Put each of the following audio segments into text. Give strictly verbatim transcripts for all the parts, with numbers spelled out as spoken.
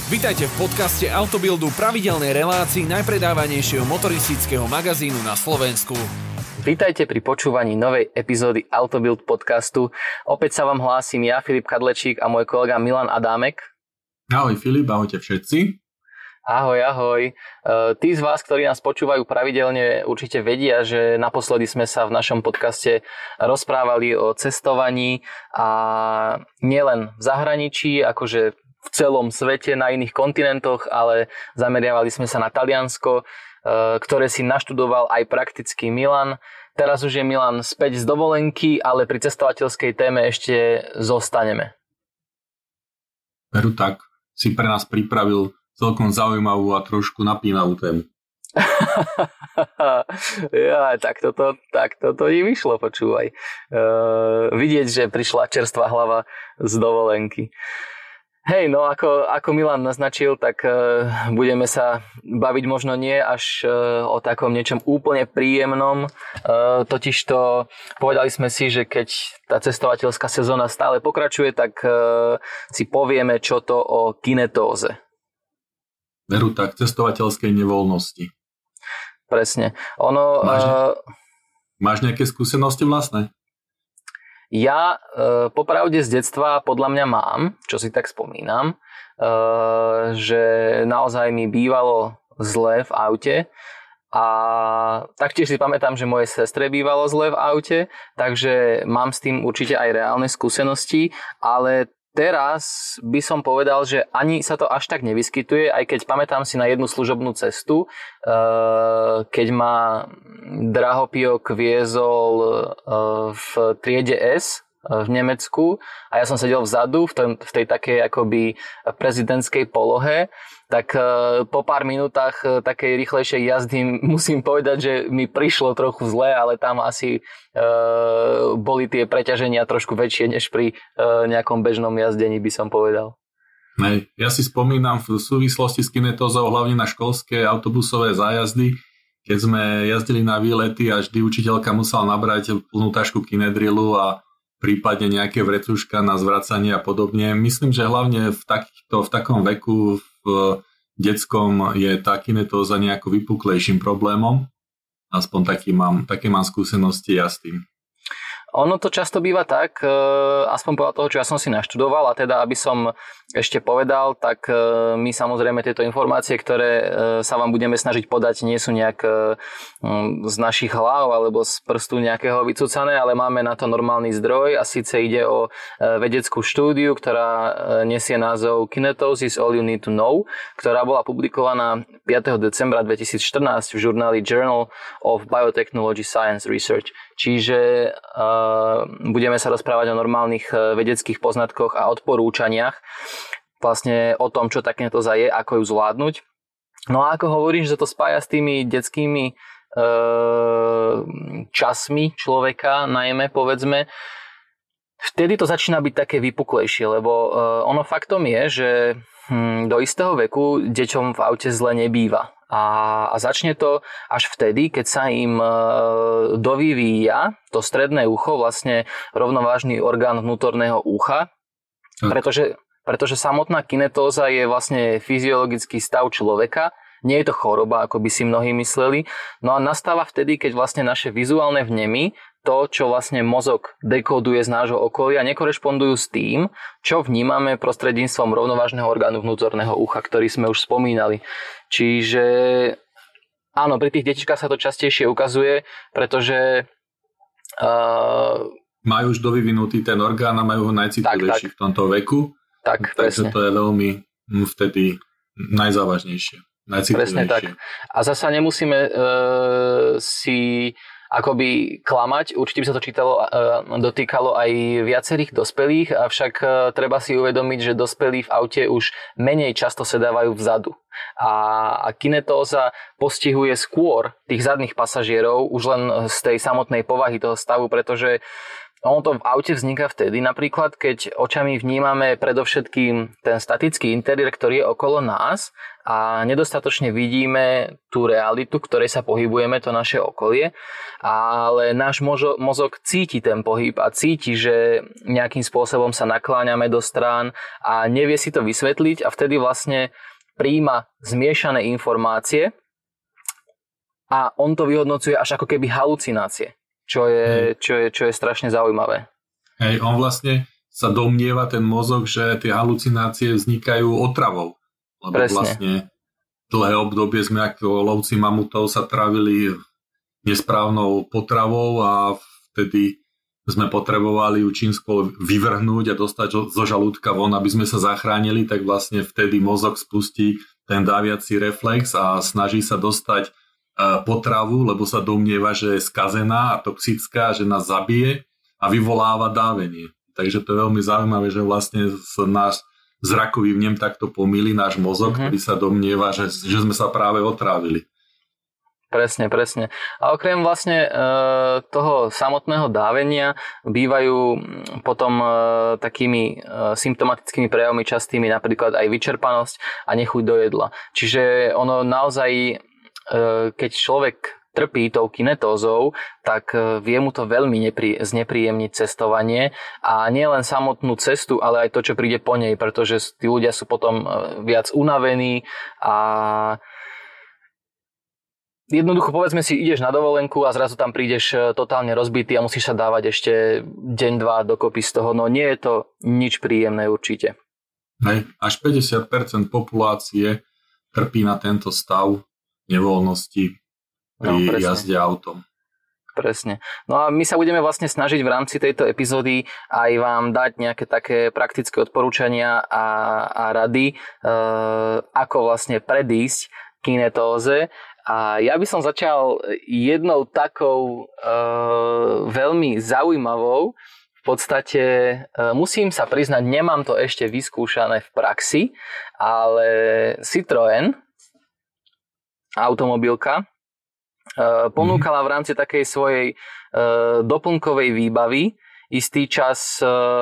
Vitajte v podcaste Autobuildu, pravidelnej relácii najpredávanejšieho motoristického magazínu na Slovensku. Vítajte pri počúvaní novej epizódy Autobuild podcastu. Opäť sa vám hlásim ja, Filip Kadlečík a môj kolega Milan Adámek. Ahoj Filip, ahojte všetci. Ahoj, ahoj. Tí z vás, ktorí nás počúvajú pravidelne, určite vedia, že naposledy sme sa v našom podcaste rozprávali o cestovaní a nielen v zahraničí, akože v celom svete, na iných kontinentoch, ale zameriavali sme sa na Taliansko, ktoré si naštudoval aj prakticky Milan. Teraz už je Milan späť z dovolenky, ale pri cestovateľskej téme ešte zostaneme. Veru tak, si pre nás pripravil celkom zaujímavú a trošku napínavú tému. ja, tak toto, tak toto i vyšlo, počúvaj. Uh, vidieť, že prišla čerstvá hlava z dovolenky. Hej, no ako, ako Milan naznačil, tak uh, budeme sa baviť možno nie až uh, o takom niečom úplne príjemnom. Uh, totižto povedali sme si, že keď tá cestovateľská sezóna stále pokračuje, tak uh, si povieme, čo to o kinetóze. Veru tak, cestovateľskej nevoľnosti. Presne. Ono, máš, uh, máš nejaké skúsenosti vlastné? Ja e, popravde z detstva podľa mňa mám, čo si tak spomínam, e, že naozaj mi bývalo zle v aute a taktiež si pamätám, že moje sestre bývalo zle v aute, takže mám s tým určite aj reálne skúsenosti, ale teraz by som povedal, že ani sa to až tak nevyskytuje, aj keď pamätám si na jednu služobnú cestu, keď ma drahopijok viezol v triede S v Nemecku a ja som sedel vzadu v, tom, v tej takej akoby prezidentskej polohe, tak po pár minútach takej rýchlejšej jazdy musím povedať, že mi prišlo trochu zle, ale tam asi uh, boli tie preťaženia trošku väčšie než pri uh, nejakom bežnom jazdení, by som povedal. Nej, ja si spomínam v súvislosti s kinetózou hlavne na školské autobusové zájazdy, keď sme jazdili na výlety a vždy učiteľka musela nabrať plnú tašku kinedrilu a prípadne nejaké vrecuška na zvracanie a podobne. Myslím, že hlavne v, takýchto, v takom veku v detskom je tá kinetóza nejako vypuklejším problémom. Aspoň taký mám, také mám skúsenosti ja s tým. Ono to často býva tak, aspoň podľa toho, čo ja som si naštudoval, a teda aby som ešte povedal, tak my samozrejme tieto informácie, ktoré sa vám budeme snažiť podať, nie sú nejak z našich hlav alebo z prstu nejakého vycúcané, ale máme na to normálny zdroj a síce ide o vedeckú štúdiu, ktorá nesie názov Kinetosis All You Need to Know, ktorá bola publikovaná piateho decembra dvetisícštrnásť v žurnáli Journal of Biotechnology Science Research. Čiže uh, budeme sa rozprávať o normálnych uh, vedeckých poznatkoch a odporúčaniach vlastne o tom, čo takéto je, ako ju zvládnuť. No a ako hovoríš, že to spája s tými detskými uh, časmi človeka, najmä povedzme, vtedy to začína byť také vypuklejšie, lebo uh, ono faktom je, že hm, do istého veku deťom v aute zle nebýva. A, a začne to až vtedy, keď sa im e, dovyvíja to stredné ucho, vlastne rovnovážny orgán vnútorného ucha, pretože, pretože samotná kinetóza je vlastne fyziologický stav človeka, nie je to choroba, ako by si mnohí mysleli, no a nastáva vtedy, keď vlastne naše vizuálne vnemy, to, čo vlastne mozog dekoduje z nášho okolia, nekorešpondujú s tým, čo vnímame prostredníctvom rovnovážneho orgánu vnútorného ucha, ktorý sme už spomínali. Čiže áno, pri tých detičkách sa to častejšie ukazuje, pretože uh, majú už dovyvinutý ten orgán a majú ho najcitlivejší v tomto veku. Tak, takže to je veľmi vtedy najzávažnejšie, najcitlivejšie. Presne tak. A zasa nemusíme uh, si akoby klamať, určite by sa to čítalo, dotýkalo aj viacerých dospelých, avšak treba si uvedomiť, že dospelí v aute už menej často sedávajú vzadu. A, a kinetóza postihuje skôr tých zadných pasažierov už len z tej samotnej povahy toho stavu, pretože ono to v aute vzniká vtedy napríklad, keď očami vnímame predovšetkým ten statický interiér, ktorý je okolo nás a nedostatočne vidíme tú realitu, v ktorej sa pohybujeme, to naše okolie, ale náš mozo- mozog cíti ten pohyb a cíti, že nejakým spôsobom sa nakláňame do strán a nevie si to vysvetliť a vtedy vlastne prijíma zmiešané informácie a on to vyhodnocuje až ako keby halucinácie. Čo je, čo, je, čo je strašne zaujímavé. Hej, on vlastne sa domnieva, ten mozog, že tie halucinácie vznikajú otravou. Lebo Presne. vlastne dlhé obdobie sme ako lovci mamutov sa trávili nesprávnou potravou a vtedy sme potrebovali ju čím skôr vyvrhnúť a dostať zo žalúdka von, aby sme sa zachránili, tak vlastne vtedy mozog spustí ten dáviaci reflex a snaží sa dostať potravu, lebo sa domnieva, že je skazená a toxická, že nás zabije a vyvoláva dávenie. Takže to je veľmi zaujímavé, že vlastne náš zrakový vnem takto pomýli náš mozog, mm-hmm. ktorý sa domnieva, že, že sme sa práve otrávili. Presne, presne. A okrem vlastne e, toho samotného dávenia bývajú potom e, takými e, symptomatickými prejavmi častými napríklad aj vyčerpanosť a nechuť do jedla. Čiže ono naozaj keď človek trpí tou kinetózou, tak vie mu to veľmi neprí, znepríjemniť cestovanie a nie len samotnú cestu, ale aj to, čo príde po nej, pretože tí ľudia sú potom viac unavení a jednoducho povedzme si, ideš na dovolenku a zrazu tam prídeš totálne rozbitý a musíš sa dávať ešte deň, dva dokopy z toho, no nie je to nič príjemné určite. Hej, až päťdesiat percent populácie trpí na tento stav nevoľnosti pri no, jazde autom. Presne. No a my sa budeme vlastne snažiť v rámci tejto epizódy aj vám dať nejaké také praktické odporúčania a, a rady, e, ako vlastne predísť kinetóze. A ja by som začal jednou takou e, veľmi zaujímavou. V podstate e, musím sa priznať, nemám to ešte vyskúšané v praxi, ale Citroën automobilka ponúkala v rámci takej svojej doplnkovej výbavy istý čas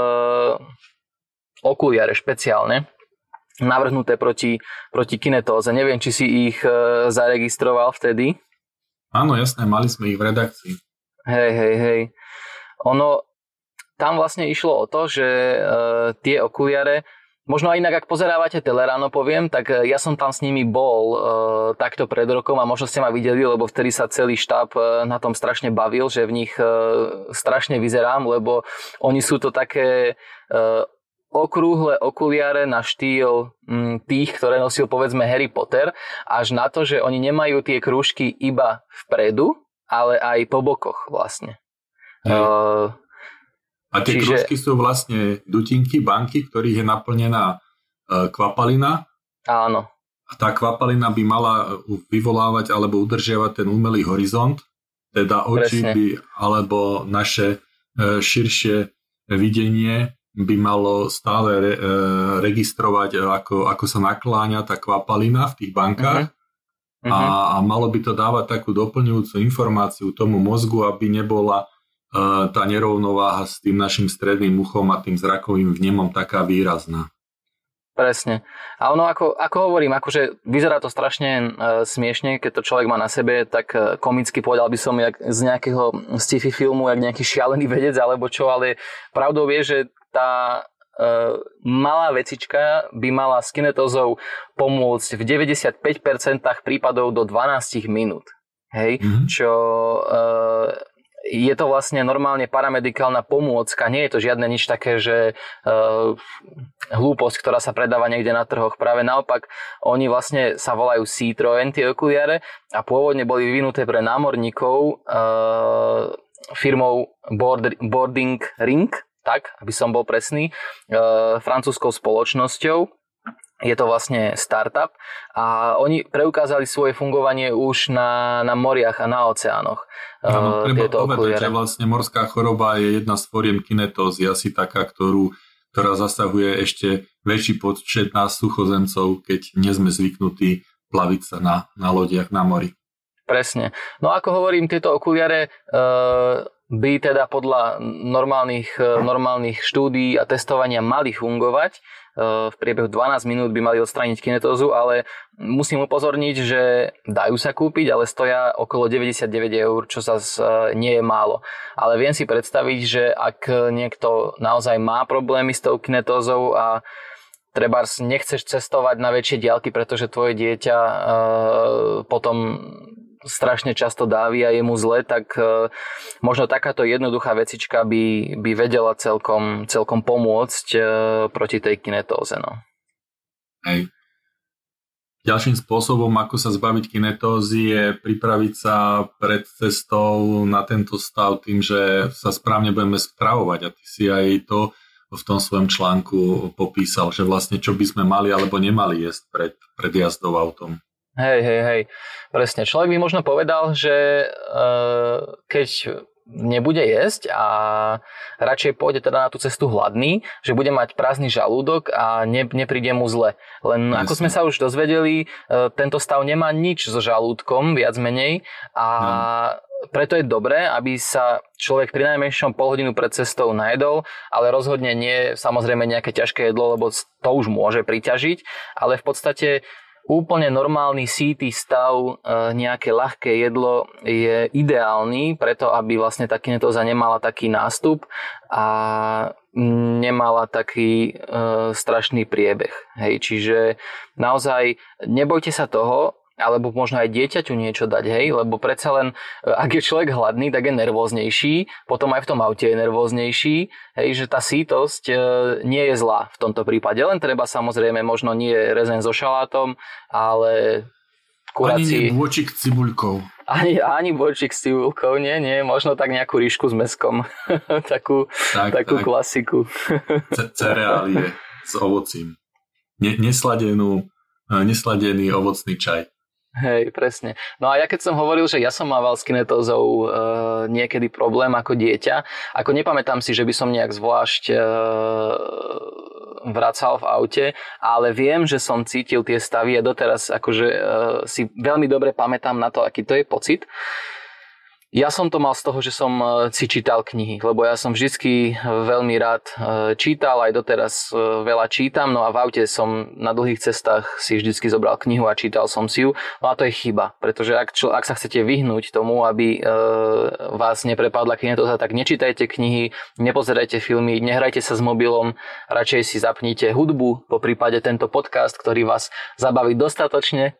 okuliare špeciálne navrhnuté proti, proti kinetóze. Neviem, či si ich zaregistroval vtedy. Áno, jasné, mali sme ich v redakcii. Hej, hej, hej. Ono, tam vlastne išlo o to, že tie okuliare možno aj inak, ak pozerávate Teleráno, poviem, tak ja som tam s nimi bol e, takto pred rokom a možno ste ma videli, lebo vtedy sa celý štáb e, na tom strašne bavil, že v nich e, strašne vyzerám, lebo oni sú to také e, okrúhle okuliare na štýl m, tých, ktoré nosil povedzme Harry Potter, až na to, že oni nemajú tie krúžky iba vpredu, ale aj po bokoch vlastne. E, A tie Čiže... krúžky sú vlastne dutinky, banky, ktorých je naplnená e, kvapalina. Áno. A tá kvapalina by mala vyvolávať alebo udržiavať ten umelý horizont, teda oči by, alebo naše e, širšie videnie by malo stále re, e, registrovať, ako, ako sa nakláňa tá kvapalina v tých bankách. Uh-huh. Uh-huh. A, a malo by to dávať takú doplňujúcu informáciu tomu mozgu, aby nebola tá nerovnováha s tým našim stredným uchom a tým zrakovým vnemom taká výrazná. Presne. A ono, ako, ako hovorím, akože vyzerá to strašne e, smiešne, keď to človek má na sebe, tak e, komicky povedal by som jak z nejakého sci-fi filmu, jak nejaký šialený vedec alebo čo, ale pravdou je, že tá e, malá vecička by mala s kinetózou pomôcť v deväťdesiatpäť percent prípadov do dvanásť minút. Hej, mm-hmm. čo... E, je to vlastne normálne paramedikálna pomôcka, nie je to žiadne nič také, že uh, hlúposť, ktorá sa predáva niekde na trhoch. Práve naopak, oni vlastne sa volajú Citroën, tie okuliare, a pôvodne boli vyvinuté pre námorníkov uh, firmou Board, Boarding Ring, tak, aby som bol presný, uh, francúzskou spoločnosťou. Je to vlastne startup a oni preukázali svoje fungovanie už na, na moriach a na oceánoch. Áno, treba povedať, že vlastne morská choroba je jedna z foriem kinetózy, asi taká, ktorú, ktorá zasahuje ešte väčší počet nás suchozemcov, keď nie sme zvyknutí plaviť sa na, na lodiach na mori. Presne. No ako hovorím, tieto okuliare e, by teda podľa normálnych, normálnych štúdií a testovania mali fungovať. V priebehu dvanásť minút by mali odstrániť kinetózu, ale musím upozorniť, že dajú sa kúpiť, ale stoja okolo deväťdesiatdeväť eur, čo sa nie je málo. Ale viem si predstaviť, že ak niekto naozaj má problémy s tou kinetózou a trebárs nechceš cestovať na väčšie diaľky, pretože tvoje dieťa potom strašne často dávi a je mu zle, tak uh, možno takáto jednoduchá vecička by, by vedela celkom, celkom pomôcť uh, proti tej kinetóze. No. Hej. Ďalším spôsobom, ako sa zbaviť kinetózy, je pripraviť sa pred cestou na tento stav tým, že sa správne budeme stravovať. A ty si aj to v tom svojom článku popísal, že vlastne čo by sme mali alebo nemali jesť pred, pred jazdou autom. Hej, hej, hej, presne. Človek by možno povedal, že uh, keď nebude jesť a radšej pôjde teda na tú cestu hladný, že bude mať prázdny žalúdok a ne, nepríde mu zle. Len Jasne. Ako sme sa už dozvedeli, uh, tento stav nemá nič so žalúdkom, viac menej, a no. preto je dobré, aby sa človek pri najmenšom pol hodinu pred cestou najedol, ale rozhodne nie samozrejme nejaké ťažké jedlo, lebo to už môže priťažiť, ale v podstate úplne normálny sýty stav, nejaké ľahké jedlo je ideálny, preto aby vlastne tá kinetóza nemala taký nástup a nemala taký e, strašný priebeh. Hej, čiže naozaj nebojte sa toho, alebo možno aj dieťaťu niečo dať, hej, lebo predsa len, ak je človek hladný, tak je nervóznejší, potom aj v tom aute je nervóznejší, hej, že tá sýtosť e, nie je zlá v tomto prípade, len treba samozrejme možno nie rezeň so šalátom, ale kuráci... Ani nie bôčik s cibuľkou. Ani, ani bôčik s cibuľkou, nie, nie, možno tak nejakú rýšku s mäskom, takú, tak, takú tak. Klasiku. C- cereálie s ovocím. Ne- nesladenú, nesladený ovocný čaj. Hej, presne. No a ja keď som hovoril, že ja som mával s kinetózou e, niekedy problém ako dieťa, ako nepamätám si, že by som nejak zvlášť e, vracal v aute, ale viem, že som cítil tie stavy a doteraz akože e, si veľmi dobre pamätám na to, aký to je pocit. Ja som to mal z toho, že som si čítal knihy, lebo ja som vždycky veľmi rád čítal, aj doteraz veľa čítam, no a v aute som na dlhých cestách si vždycky zobral knihu a čítal som si ju. No a to je chyba, pretože ak, čo, ak sa chcete vyhnúť tomu, aby e, vás neprepadla kinetóza, tak nečítajte knihy, nepozerajte filmy, nehrajte sa s mobilom, radšej si zapnite hudbu, po prípade tento podcast, ktorý vás zabaví dostatočne.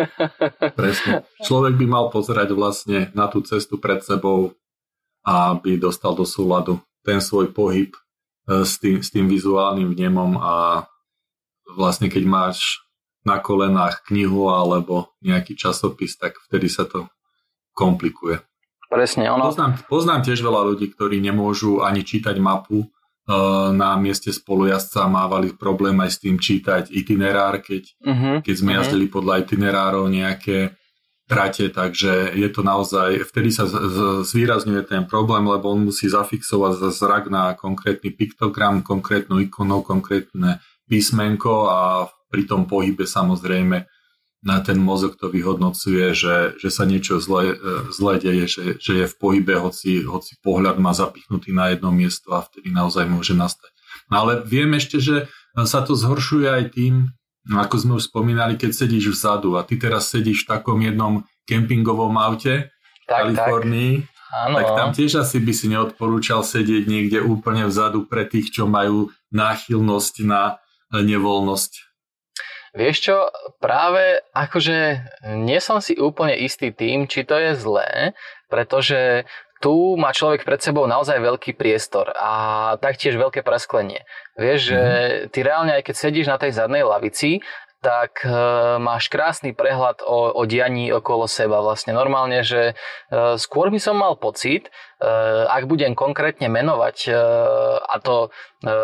Presne. Človek by mal pozerať vlastne na tú cestu pred sebou, aby dostal do súladu ten svoj pohyb s tým, s tým vizuálnym vnemom a vlastne keď máš na kolenách knihu alebo nejaký časopis, tak vtedy sa to komplikuje. Presne, ono... Poznám, poznám tiež veľa ľudí, ktorí nemôžu ani čítať mapu na mieste spolujazdca, mávali problém aj s tým čítať itinerár, keď, uh-huh, keď sme uh-huh. jazdili podľa itinerárov nejaké trate, takže je to naozaj, vtedy sa z, z, zvýrazňuje ten problém, lebo on musí zafixovať zrak na konkrétny piktogram, konkrétnu ikonu, konkrétne písmenko a pri tom pohybe samozrejme na ten mozog to vyhodnocuje, že, že sa niečo zle, zle deje, že, že je v pohybe, hoci, hoci pohľad má zapichnutý na jedno miesto a vtedy naozaj môže nastať. No ale viem ešte, že sa to zhoršuje aj tým, ako sme už spomínali, keď sedíš vzadu a ty teraz sedíš v takom jednom kempingovom aute v Kalifornii, tak, tak tam tiež asi by si neodporúčal sedieť niekde úplne vzadu pre tých, čo majú náchylnosť na nevoľnosť. Vieš čo, práve akože nie som si úplne istý tým, či to je zlé, pretože tu má človek pred sebou naozaj veľký priestor a taktiež veľké presklenie. Vieš, mm. že ty reálne aj keď sedíš na tej zadnej lavici, tak e, máš krásny prehľad o, o dianí okolo seba. Vlastne normálne, že e, skôr by som mal pocit, e, ak budem konkrétne menovať, e, a to e,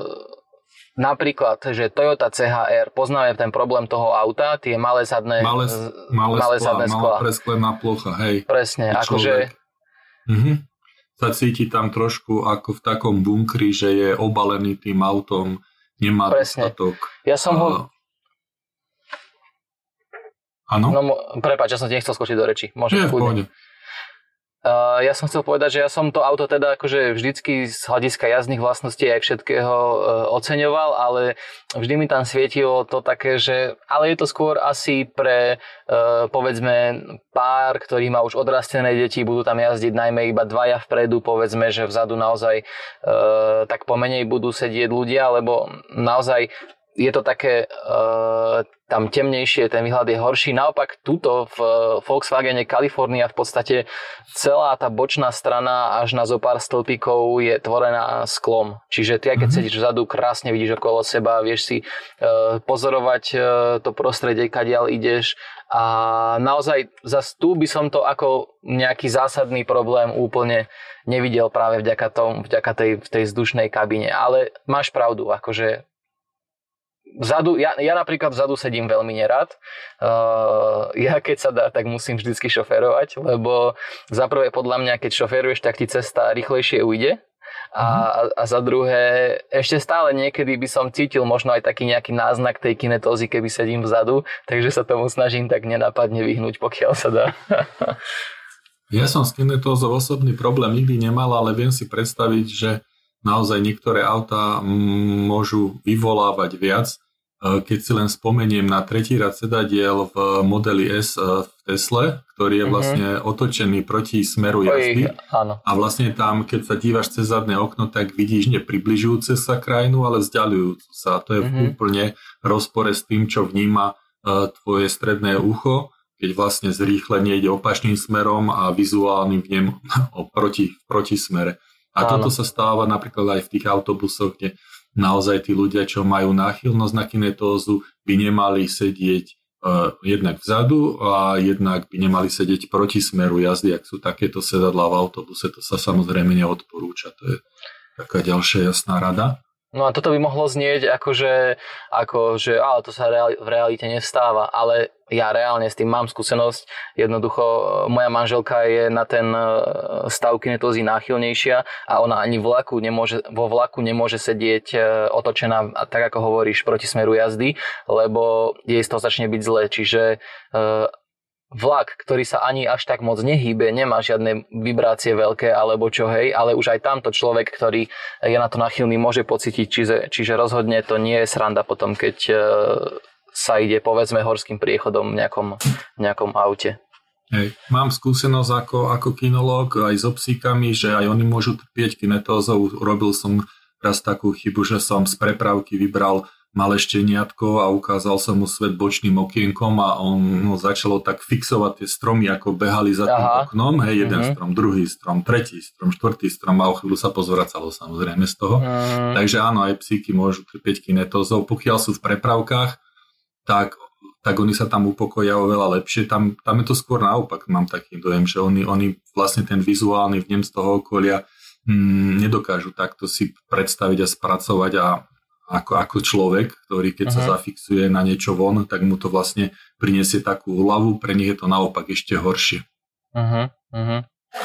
napríklad, že Toyota cé há er, poznáme ten problém toho auta, tie malé zadné, malé, malé, malé skla, zadné skla. Malá presklená plocha, hej. Presne, akože... Mhm. Sa cíti tam trošku ako v takom bunkri, že je obalený tým autom, nemá Presne. dostatok. Ja som ho... Áno? No, prepáč, ja som ti nechcel skočiť do reči. Môžem Nie, v pohode. Uh, ja som chcel povedať, že ja som to auto teda akože vždycky z hľadiska jazdných vlastností aj všetkého uh, oceňoval, ale vždy mi tam svietilo to také, že ale je to skôr asi pre uh, povedzme pár, ktorý má už odrastené deti, budú tam jazdiť najmä iba dvaja vpredu, povedzme, že vzadu naozaj uh, tak pomenej budú sedieť ľudia, lebo naozaj je to také, uh, tam temnejšie, ten výhľad je horší. Naopak tuto v Volkswagene California v podstate celá tá bočná strana až na zo pár stĺpikov je tvorená sklom. Čiže ty, keď mm-hmm. sedíš vzadu, krásne vidíš okolo seba, vieš si uh, pozorovať uh, to prostredie, kadiaľ ideš. A naozaj zas tu by som to ako nejaký zásadný problém úplne nevidel práve vďaka, tom, vďaka tej, tej vzdušnej kabíne. Ale máš pravdu, akože Vzadu, ja, ja napríklad vzadu sedím veľmi nerad. Uh, ja keď sa dá, tak musím vždycky šoférovať, lebo za prvé podľa mňa, keď šoféruješ, tak ti cesta rýchlejšie ujde. A, mm. a za druhé, ešte stále niekedy by som cítil možno aj taký nejaký náznak tej kinetózy, keby sedím vzadu, takže sa tomu snažím tak nenápadne vyhnúť, pokiaľ sa dá. Ja som s kinetózou osobný problém nikdy nemal, ale viem si predstaviť, že naozaj niektoré autá môžu vyvolávať viac. Keď si len spomeniem na tretí rad sedadiel v modeli S v Tesle, ktorý je vlastne mm-hmm. otočený proti smeru jazdy. Áno. A vlastne tam, keď sa dívaš cez zadné okno, tak vidíš nepribližujúce sa krajinu, ale vzdialujúcu sa. To je mm-hmm. úplne rozpore s tým, čo vníma tvoje stredné ucho, keď vlastne zrýchlenie ide opačným smerom a vizuálnym v nem proti, proti smere. A Áno. toto sa stáva napríklad aj v tých autobusoch, kde naozaj tí ľudia, čo majú náchylnosť na kinetózu, by nemali sedieť uh, jednak vzadu a jednak by nemali sedieť proti smeru jazdy. Ak sú takéto sedadlá v autobuse, to sa samozrejme neodporúča. To je taká ďalšia jasná rada. No a toto by mohlo znieť ako, že, ako, že ale to sa reali- v realite nevstáva, ale ja reálne s tým mám skúsenosť. Jednoducho moja manželka je na ten stav kinetózy náchylnejšia a ona ani vlaku nemôže, vo vlaku nemôže sedieť otočená, tak ako hovoríš, proti smeru jazdy, lebo jej z toho začne byť zle. Čiže vlak, ktorý sa ani až tak moc nehýbe, nemá žiadne vibrácie veľké alebo čo, hej, ale už aj tamto človek, ktorý je na to nachylný, môže pocítiť, čiže, čiže rozhodne to nie je sranda potom, keď e, sa ide, povedzme, horským priechodom v nejakom, nejakom aute. Hej, mám skúsenosť ako, ako kinológ aj so psíkami, že aj oni môžu trpieť kinetózou. Robil som raz takú chybu, že som z prepravky vybral malé šteniatko a ukázal som mu svet bočným okienkom a on no, začalo tak fixovať tie stromy, ako behali za tým Aha. oknom. Hej, jeden mm-hmm. strom, druhý strom, tretí strom, štvrtý strom a o chvíľu sa pozvracalo samozrejme z toho. Mm. Takže áno, aj psíky môžu trpieť kinetózou. Pokiaľ sú v prepravkách, tak, tak oni sa tam upokoja oveľa lepšie. Tam, tam je to skôr naopak, mám taký dojem, že oni, oni vlastne ten vizuálny vnem z toho okolia hm, nedokážu takto si predstaviť a spracovať a Ako, ako človek, ktorý keď uh-huh. sa zafixuje na niečo von, tak mu to vlastne prinesie takú úľavu, pre nich je to naopak ešte horšie. Uh-huh. Uh-huh.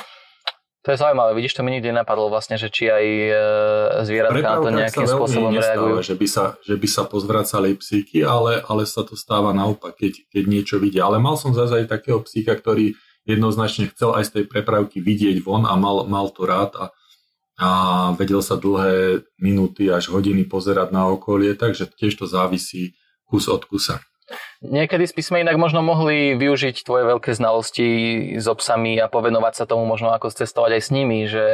To je zaujímavé, vidíš, to mi nikdy nenapadlo vlastne, že či aj e, zvieratka na to nejakým spôsobom reagujú. Že by sa, že by sa pozvracali psíky, ale, ale sa to stáva naopak, keď, keď niečo vidia. Ale mal som zase aj takého psíka, ktorý jednoznačne chcel aj z tej prepravky vidieť von a mal, mal to rád a a vedel sa dlhé minúty až hodiny pozerať na okolie, takže tiež to závisí kus od kusa. Niekedy by sme inak možno mohli využiť tvoje veľké znalosti so psami a povenovať sa tomu možno ako cestovať aj s nimi, že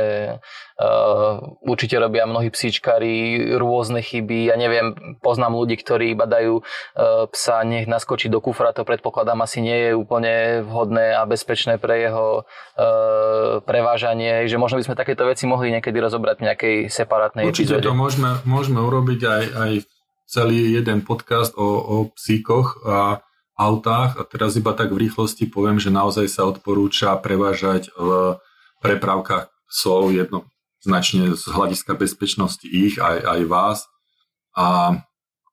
uh, určite robia mnohí psíčkári rôzne chyby. Ja neviem, poznám ľudí, ktorí iba dajú uh, psa nech naskočiť do kufra, to predpokladám asi nie je úplne vhodné a bezpečné pre jeho uh, prevážanie, že možno by sme takéto veci mohli niekedy rozobrať v nejakej separátnej určite epizóde. Určite to môžeme, môžeme urobiť aj, aj celý jeden podcast o, o psíkoch a autách a teraz iba tak v rýchlosti poviem, že naozaj sa odporúča prevážať v prepravkách psov jednoznačne z hľadiska bezpečnosti ich aj, aj vás a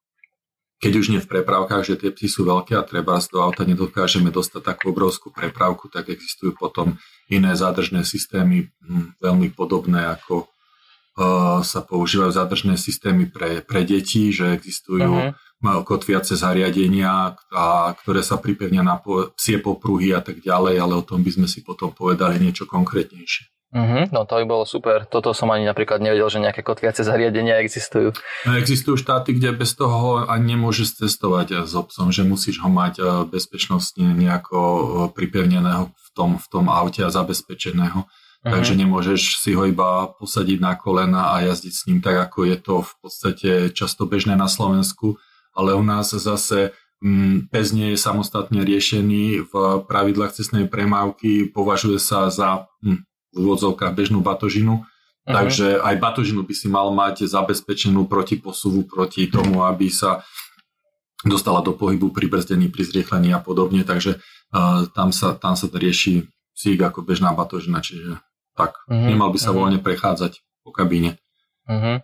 keď už nie v prepravkách, že tie psy sú veľké a treba do auta nedokážeme dostať takú obrovskú prepravku, tak existujú potom iné zádržné systémy hm, veľmi podobné ako sa používajú zádržné systémy pre, pre deti, že existujú uh-huh. kotviace zariadenia, a ktoré sa pripevnia na psie popruhy a tak ďalej, ale o tom by sme si potom povedali niečo konkrétnejšie. Mm-hmm, no to by bolo super. Toto som ani napríklad nevedel, že nejaké kotviace zariadenia existujú. Existujú štáty, kde bez toho ani nemôžeš cestovať s obsom, že musíš ho mať bezpečnostne nejako pripevneného v tom, v tom aute a zabezpečeného. Mm-hmm. Takže nemôžeš si ho iba posadiť na kolena a jazdiť s ním tak, ako je to v podstate často bežné na Slovensku. Ale u nás zase mm, pes nie je samostatne riešený. V pravidlách cestnej premávky považuje sa za hm, v úvodzovkách bežnú batožinu. Uh-huh. Takže aj batožinu by si mal mať zabezpečenú proti posuvu, proti tomu, aby sa dostala do pohybu pri brzdení, pri zrýchlení a podobne. Takže uh, tam, sa, tam sa to rieši psík ako bežná batožina. Čiže tak, uh-huh. nemal by sa uh-huh. voľne prechádzať po kabíne. Uh-huh.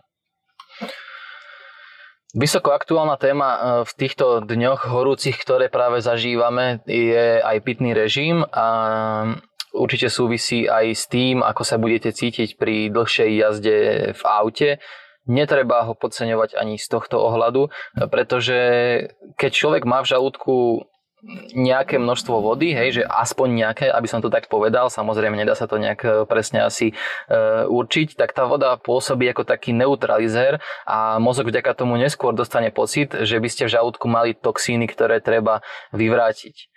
Vysoko aktuálna téma v týchto dňoch horúcich, ktoré práve zažívame, je aj pitný režim a určite súvisí aj s tým, ako sa budete cítiť pri dlhšej jazde v aute. Netreba ho podceňovať ani z tohto ohľadu, pretože keď človek má v žalúdku nejaké množstvo vody, hej, že aspoň nejaké, aby som to tak povedal, samozrejme nedá sa to nejak presne asi e, určiť, tak tá voda pôsobí ako taký neutralizér a mozog vďaka tomu neskôr dostane pocit, že by ste v žalúdku mali toxíny, ktoré treba vyvrátiť.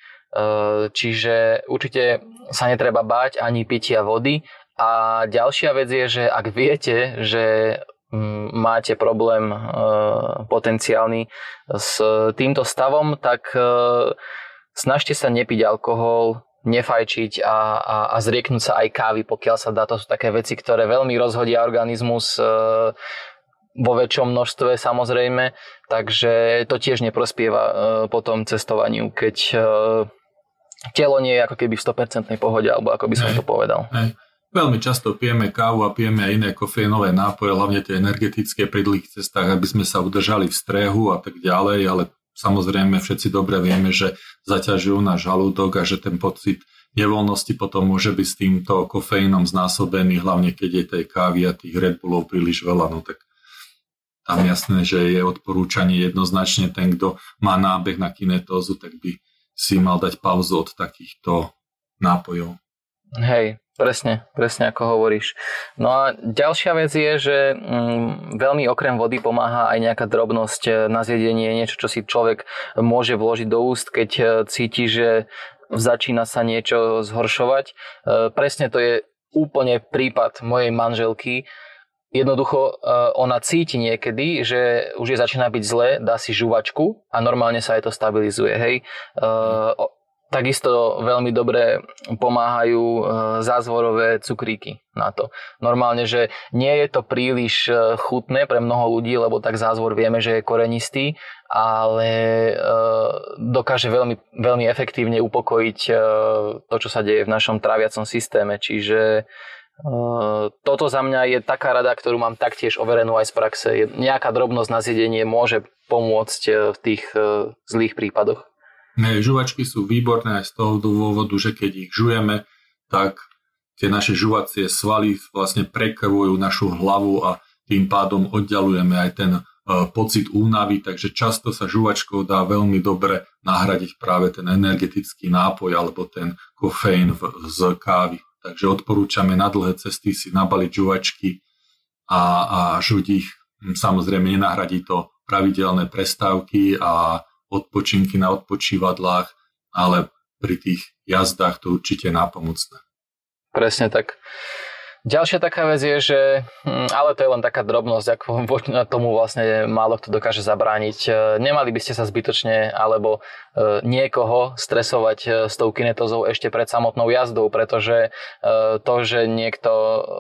Čiže určite sa netreba báť ani pitia vody. A ďalšia vec je, že ak viete, že máte problém potenciálny s týmto stavom, tak snažte sa nepiť alkohol, nefajčiť a, a, a zrieknúť sa aj kávy, pokiaľ sa dá. To sú také veci, ktoré veľmi rozhodia organizmus vo väčšom množstve samozrejme, takže to tiež neprospieva potom cestovaniu, keď telo nie je ako keby v sto percent pohode, alebo ako by som hej, to povedal. Hej. Veľmi často pijeme kávu a pijeme aj iné kofeínové nápoje, hlavne tie energetické pri dlhých cestách, aby sme sa udržali v strehu a tak ďalej, ale samozrejme všetci dobre vieme, že zaťažujú náš žalúdok a že ten pocit nevoľnosti potom môže byť s týmto kofeínom znásobený, hlavne keď je tej kávy a tých Red Bullov príliš veľa, no tak tam jasné, že je odporúčanie jednoznačne ten, kto má nábeh na kinetózu, tak by si mal dať pauzu od takýchto nápojov. Hej, presne, presne ako hovoríš. No a ďalšia vec je, že mm, veľmi okrem vody pomáha aj nejaká drobnosť na zjedenie, niečo, čo si človek môže vložiť do úst, keď cíti, že začína sa niečo zhoršovať. E, presne to je úplne prípad mojej manželky. Jednoducho ona cíti niekedy, že už je začína byť zle, dá si žuvačku a normálne sa aj to stabilizuje. Hej. Takisto veľmi dobre pomáhajú zázvorové cukríky na to. Normálne, že nie je to príliš chutné pre mnoho ľudí, lebo tak zázvor vieme, že je korenistý, ale dokáže veľmi, veľmi efektívne upokojiť to, čo sa deje v našom tráviacom systéme. Čiže toto za mňa je taká rada, ktorú mám taktiež overenú aj z praxe. Nejaká drobnosť na zjedenie môže pomôcť v tých zlých prípadoch. Ne, žuvačky sú výborné aj z toho dôvodu, že keď ich žujeme, tak tie naše žuvacie svaly vlastne prekrvujú našu hlavu a tým pádom oddialujeme aj ten uh, pocit únavy, takže často sa žuvačkou dá veľmi dobre nahradiť práve ten energetický nápoj alebo ten kofeín v, z kávy. Takže odporúčame na dlhé cesty si nabaliť žuvačky a, a žuť ich. Samozrejme nenahradí to pravidelné prestávky a odpočinky na odpočívadlách, ale pri tých jazdách to určite nápomocné. Presne tak. Ďalšia taká vec je, že, ale to je len taká drobnosť, ako tomu vlastne málo kto dokáže zabrániť. Nemali by ste sa zbytočne alebo niekoho stresovať s tou kinetózou ešte pred samotnou jazdou, pretože to, že niekto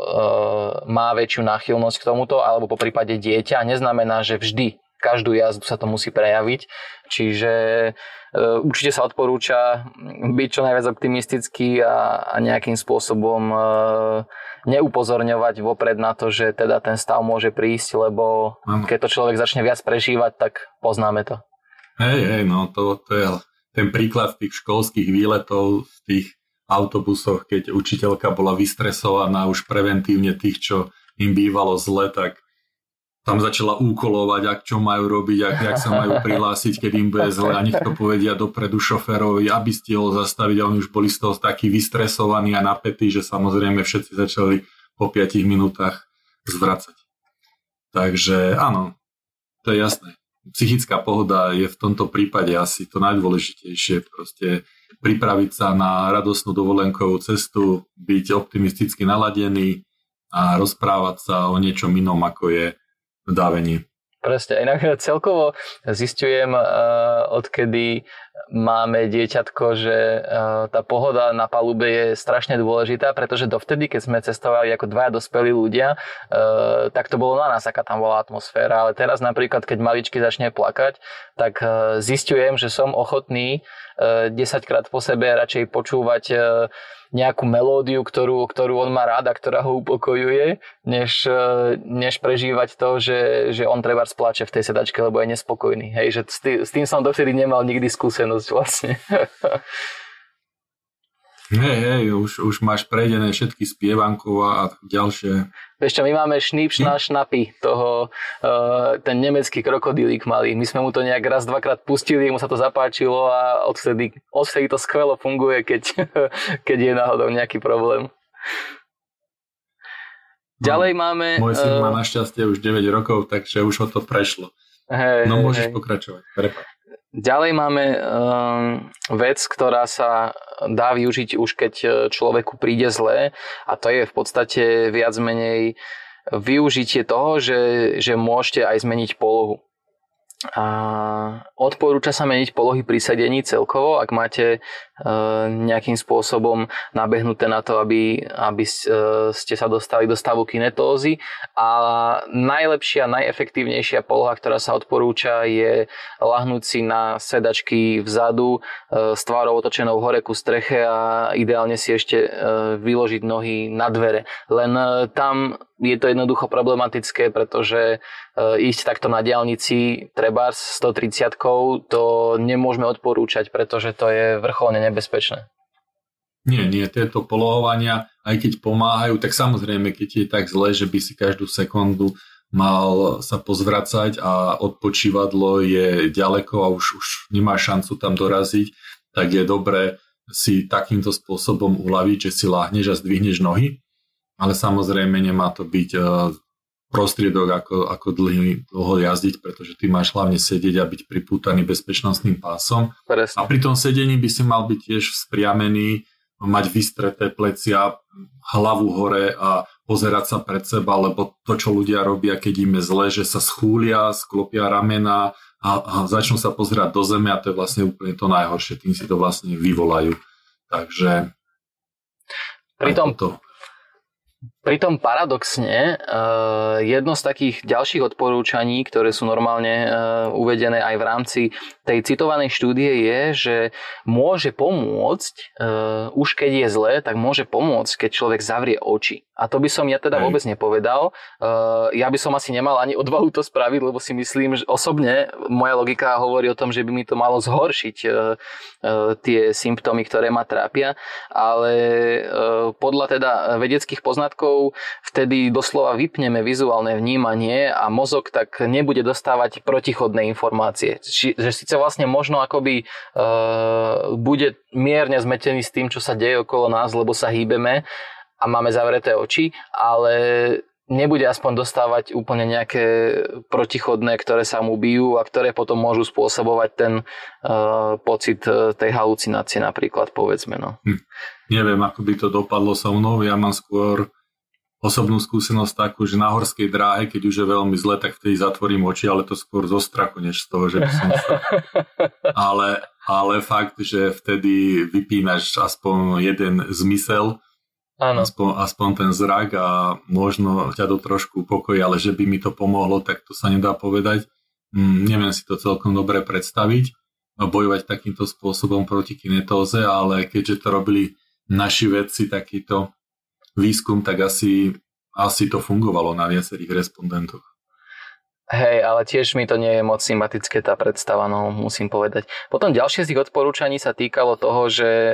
má väčšiu náchylnosť k tomuto, alebo po prípade dieťa, neznamená, že vždy každú jazdu sa to musí prejaviť. Čiže určite sa odporúča byť čo najviac optimistický a, a nejakým spôsobom neupozorňovať vopred na to, že teda ten stav môže prísť, lebo keď to človek začne viac prežívať, tak poznáme to. Hej, hej, no to, to je ten príklad tých školských výletov v tých autobusoch, keď učiteľka bola vystresovaná už preventívne tých, čo im bývalo zle, tak tam začala úkolovať, ak čo majú robiť, ak, ak sa majú prihlásiť, keď im bude zle a nech to povedia dopredu šoférovi, aby stihol zastaviť a oni už boli z toho takí vystresovaní a napätí, že samozrejme všetci začali po piatich minútach zvracať. Takže áno, to je jasné. Psychická pohoda je v tomto prípade asi to najdôležitejšie. Proste pripraviť sa na radostnú dovolenkovú cestu, byť optimisticky naladený a rozprávať sa o niečom inom, ako je dávenie. Presne, inak celkovo zistujem, odkedy máme dieťatko, že tá pohoda na palube je strašne dôležitá, pretože dovtedy, keď sme cestovali ako dvaja dospelí ľudia, tak to bolo na nás, aká tam bola atmosféra, ale teraz napríklad, keď maličky začne plakať, tak zistujem, že som ochotný desaťkrát po sebe radšej počúvať nejakú melódiu, ktorú, ktorú on má rád a ktorá ho upokojuje, než, než prežívať to, že, že on treba spláče v tej sedačke, lebo je nespokojný. Hej, že s tým, s tým som dovtedy nemal nikdy skúsenosť vlastne. Hej, hej, už, už máš prejdené všetky spievankov a ďalšie. Vieš čo, my máme šníp, šná, šnapy, toho, uh, ten nemecký krokodílik malý. My sme mu to nejak raz, dvakrát pustili, mu sa to zapáčilo a odvtedy, odvtedy to skvelo funguje, keď, keď je náhodou nejaký problém. Ďalej no, máme... Môj syn uh, má našťastie už deväť rokov, takže už ho to prešlo. Hej, no môžeš hej. pokračovať, prepáč. Ďalej máme um, vec, ktorá sa dá využiť už keď človeku príde zle a to je v podstate viac menej využitie toho, že, že môžete aj zmeniť polohu. A odporúča sa meniť polohy pri sedení celkovo, ak máte e, nejakým spôsobom nabehnuté na to, aby, aby ste sa dostali do stavu kinetózy. A najlepšia, najefektívnejšia poloha, ktorá sa odporúča, je lahnúť si na sedačky vzadu e, s tvárou otočenou hore ku streche a ideálne si ešte e, vyložiť nohy na dvere. Len e, tam je to jednoducho problematické, pretože ísť takto na diaľnici trebárs stotridsiatkou to nemôžeme odporúčať, pretože to je vrcholne nebezpečné. Nie, nie, tieto polohovania, aj keď pomáhajú, tak samozrejme, keď je tak zle, že by si každú sekundu mal sa pozvracať a odpočívadlo je ďaleko a už, už nemá šancu tam doraziť, tak je dobré si takýmto spôsobom uľaviť, že si láhneš a zdvihneš nohy. Ale samozrejme nemá to byť prostriedok, ako, ako dlhý, dlho jazdiť, pretože ty máš hlavne sedieť a byť pripútaný bezpečnostným pásom. Presne. A pri tom sedení by si mal byť tiež vzpriamený, mať vystreté plecia, hlavu hore a pozerať sa pred seba, lebo to, čo ľudia robia, keď im je zle, že sa schúlia, sklopia ramena a, a začnú sa pozerať do zeme a to je vlastne úplne to najhoršie. Tým si to vlastne vyvolajú. Takže pri tom to. Pritom paradoxne jedno z takých ďalších odporúčaní, ktoré sú normálne uvedené aj v rámci tej citovanej štúdie je, že môže pomôcť, už keď je zle, tak môže pomôcť, keď človek zavrie oči. A to by som ja teda vôbec nepovedal. Ja by som asi nemal ani odvahu to spraviť, lebo si myslím, že osobne moja logika hovorí o tom, že by mi to malo zhoršiť tie symptómy, ktoré ma trápia, ale podľa teda vedeckých poznatkov vtedy doslova vypneme vizuálne vnímanie a mozog tak nebude dostávať protichodné informácie. Či, že síce vlastne možno akoby bude mierne zmetený s tým, čo sa deje okolo nás, lebo sa hýbeme a máme zavreté oči, ale nebude aspoň dostávať úplne nejaké protichodné, ktoré sa mu bijú a ktoré potom môžu spôsobovať ten uh, pocit tej halucinácie napríklad, povedzme. No. Hm. Neviem, ako by to dopadlo so mnou. Ja mám skôr osobnú skúsenosť takú, že na horskej dráhe, keď už je veľmi zle, tak vtedy zatvorím oči, ale to skôr zo strachu, než z toho, že by som sa... ale, ale fakt, že vtedy vypínaš aspoň jeden zmysel, Aspoň, aspoň ten zrak a možno ťa to trošku upokojí, ale že by mi to pomohlo, tak to sa nedá povedať. Mm, neviem si to celkom dobre predstaviť, bojovať takýmto spôsobom proti kinetóze, ale keďže to robili naši vedci takýto výskum, tak asi, asi to fungovalo na viacerých respondentoch. Hej, ale tiež mi to nie je moc sympatické tá predstava, no musím povedať. Potom ďalšie z tých odporúčaní sa týkalo toho, že e,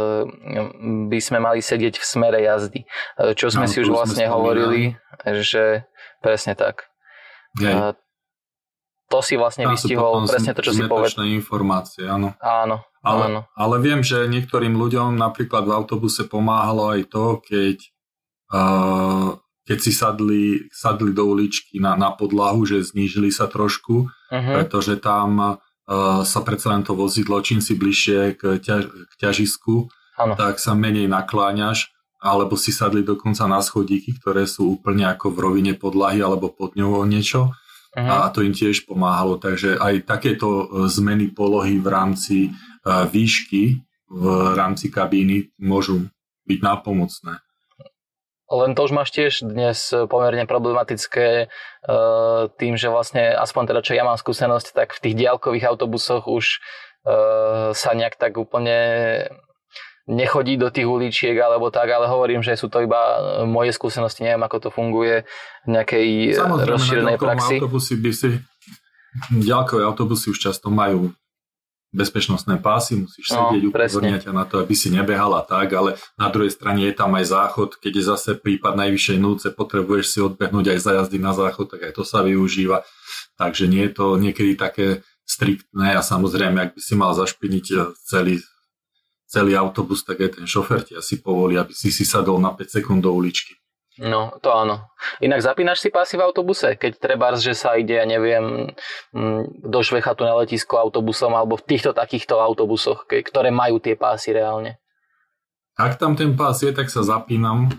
by sme mali sedieť v smere jazdy. Čo sme no, si už vlastne hovorili, že presne tak. Uh, to si vlastne tam vystihol presne to, čo si povedal. Informácie, áno. Áno, ale, áno. Ale viem, že niektorým ľuďom napríklad v autobuse pomáhalo aj to, keď, uh, keď si sadli, sadli do uličky na, na podlahu, že znížili sa trošku, uh-huh. pretože tam uh, sa predsa len to vozidlo, čím si bližšie k, ťaž, k ťažisku, ano. Tak sa menej nakláňaš, alebo si sadli dokonca na schodíky, ktoré sú úplne ako v rovine podlahy alebo pod ňou niečo. Uh-huh. A to im tiež pomáhalo, takže aj takéto zmeny polohy v rámci uh, výšky, v rámci kabíny môžu byť nápomocné. Len to už máš tiež dnes pomerne problematické uh, tým, že vlastne, aspoň teda čo ja mám skúsenosť, tak v tých diaľkových autobusoch už uh, sa nejak tak úplne nechodí do tých uličiek alebo tak, ale hovorím, že sú to iba moje skúsenosti, neviem, ako to funguje v nejakej samozrejme, rozšírenej praxi. Autobusy by si, ďalkové autobusy už často majú bezpečnostné pásy, musíš no, sedieť, upozorniať ťa na to, aby si nebehala tak, ale na druhej strane je tam aj záchod, keď je zase prípad najvyššej núdze, potrebuješ si odbehnúť aj za jazdy na záchod, tak aj to sa využíva. Takže nie je to niekedy také striktné a samozrejme, ak by si mal zašpiniť celý celý autobus, tak aj ten šofér ti asi povolí, aby si si sadol na päť sekúnd do uličky. No, to áno. Inak zapínaš si pásy v autobuse? Keď trebárs, že sa ide, ja neviem, do Švechatu na letisko autobusom alebo v týchto takýchto autobusoch, ktoré majú tie pásy reálne. Ak tam ten pás je, tak sa zapínam,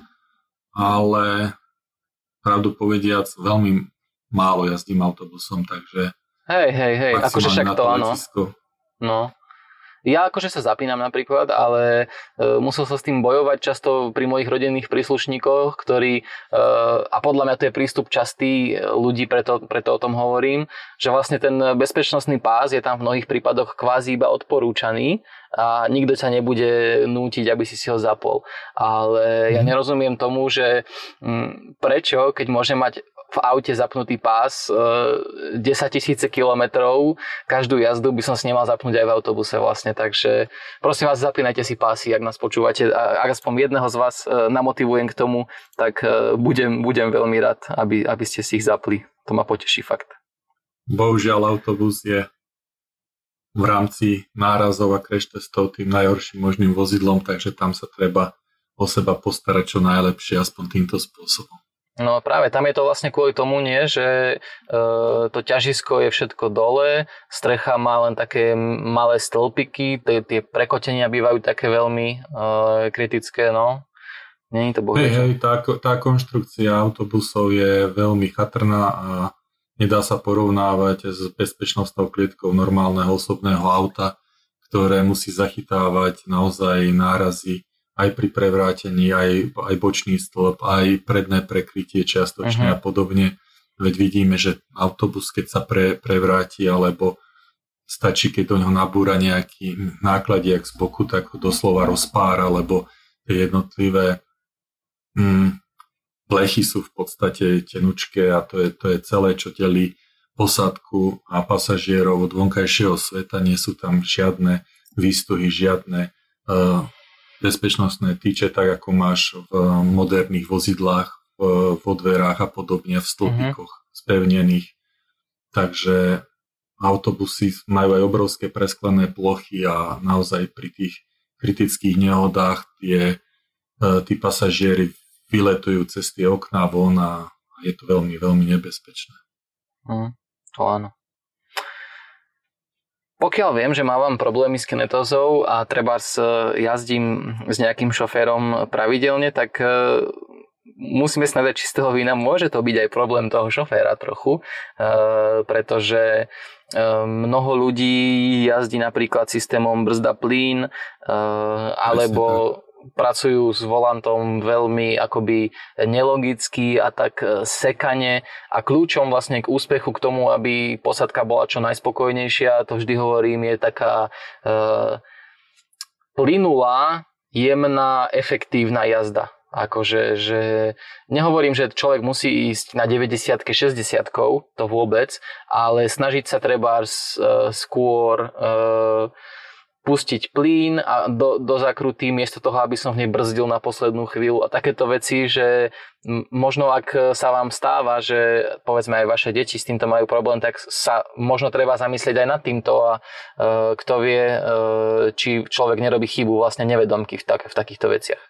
ale pravdu povediac, veľmi málo jazdím autobusom, takže... Hej, hej, hej, akože však to áno. No. Ja akože sa zapínam napríklad, ale e, musel sa s tým bojovať často pri mojich rodinných príslušníkoch, ktorí, e, a podľa mňa to je prístup častý ľudí, preto, preto o tom hovorím, že vlastne ten bezpečnostný pás je tam v mnohých prípadoch kvázi iba odporúčaný a nikto ťa nebude nútiť, aby si si ho zapol. Ale ja nerozumiem tomu, že m, prečo, keď môžem mať v aute zapnutý pás e, desaťtisíce kilometrov, každú jazdu by som si nemal zapnúť aj v autobuse vlastne, takže prosím vás, zapínajte si pásy, ak nás počúvate, a ak aspoň jedného z vás e, namotivujem k tomu, tak e, budem, budem veľmi rád, aby, aby ste si ich zapli. To ma poteší fakt. Bohužiaľ autobus je v rámci nárazov a crash testov tým najhorším možným vozidlom, takže tam sa treba o seba postarať čo najlepšie, aspoň týmto spôsobom. No práve tam je to vlastne kvôli tomu, nie, že e, to ťažisko je všetko dole, strecha má len také malé stĺpiky, tie, tie prekotenia bývajú také veľmi e, kritické, no. Nie je to bohužiaľ. Hej, hej, tá, tá konštrukcia autobusov je veľmi chatrná a nedá sa porovnávať s bezpečnostnou klietkou normálneho osobného auta, ktoré musí zachytávať naozaj nárazy aj pri prevrátení, aj, aj bočný stĺp, aj predné prekrytie čiastočne uh-huh. a podobne. Veď vidíme, že autobus, keď sa pre, prevráti, alebo stačí, keď do ňoho nabúra nejaký nákladiak z boku, tak ho doslova rozpára, lebo tie jednotlivé hm, plechy sú v podstate tenučké a to je, to je celé, čo delí posádku a pasažierov od vonkajšieho sveta. Nie sú tam žiadne výstuhy, žiadne uh, bezpečnostné tyče, tak ako máš v moderných vozidlách, v, v dverách a podobne, v stĺpikoch uh-huh. spevnených. Takže autobusy majú aj obrovské presklené plochy a naozaj pri tých kritických nehodách tie, tí pasažieri vyletujú cez tie okná von a je to veľmi, veľmi nebezpečné. Uh, to áno. Pokiaľ viem, že mávam problémy s kinetózou a trebárs jazdím s nejakým šoférom pravidelne, tak musíme snadať čistého vína. Môže to byť aj problém toho šoféra trochu, pretože mnoho ľudí jazdí napríklad systémom brzda plyn, alebo pracujú s volantom veľmi akoby nelogicky a tak sekane a kľúčom vlastne k úspechu k tomu, aby posádka bola čo najspokojnejšia, to vždy hovorím, je taká e, plynulá, jemná, efektívna jazda. Akože, že nehovorím, že človek musí ísť na deväťdesiatke, šesťdesiatkou, to vôbec, ale snažiť sa trebárs e, skôr e, pustiť plyn a do, do zakruty miesto toho, aby som v nej brzdil na poslednú chvíľu a takéto veci, že možno ak sa vám stáva, že povedzme aj vaše deti s týmto majú problém, tak sa možno treba zamyslieť aj nad týmto a uh, kto vie, uh, či človek nerobí chybu vlastne nevedomky v, tak, v takýchto veciach.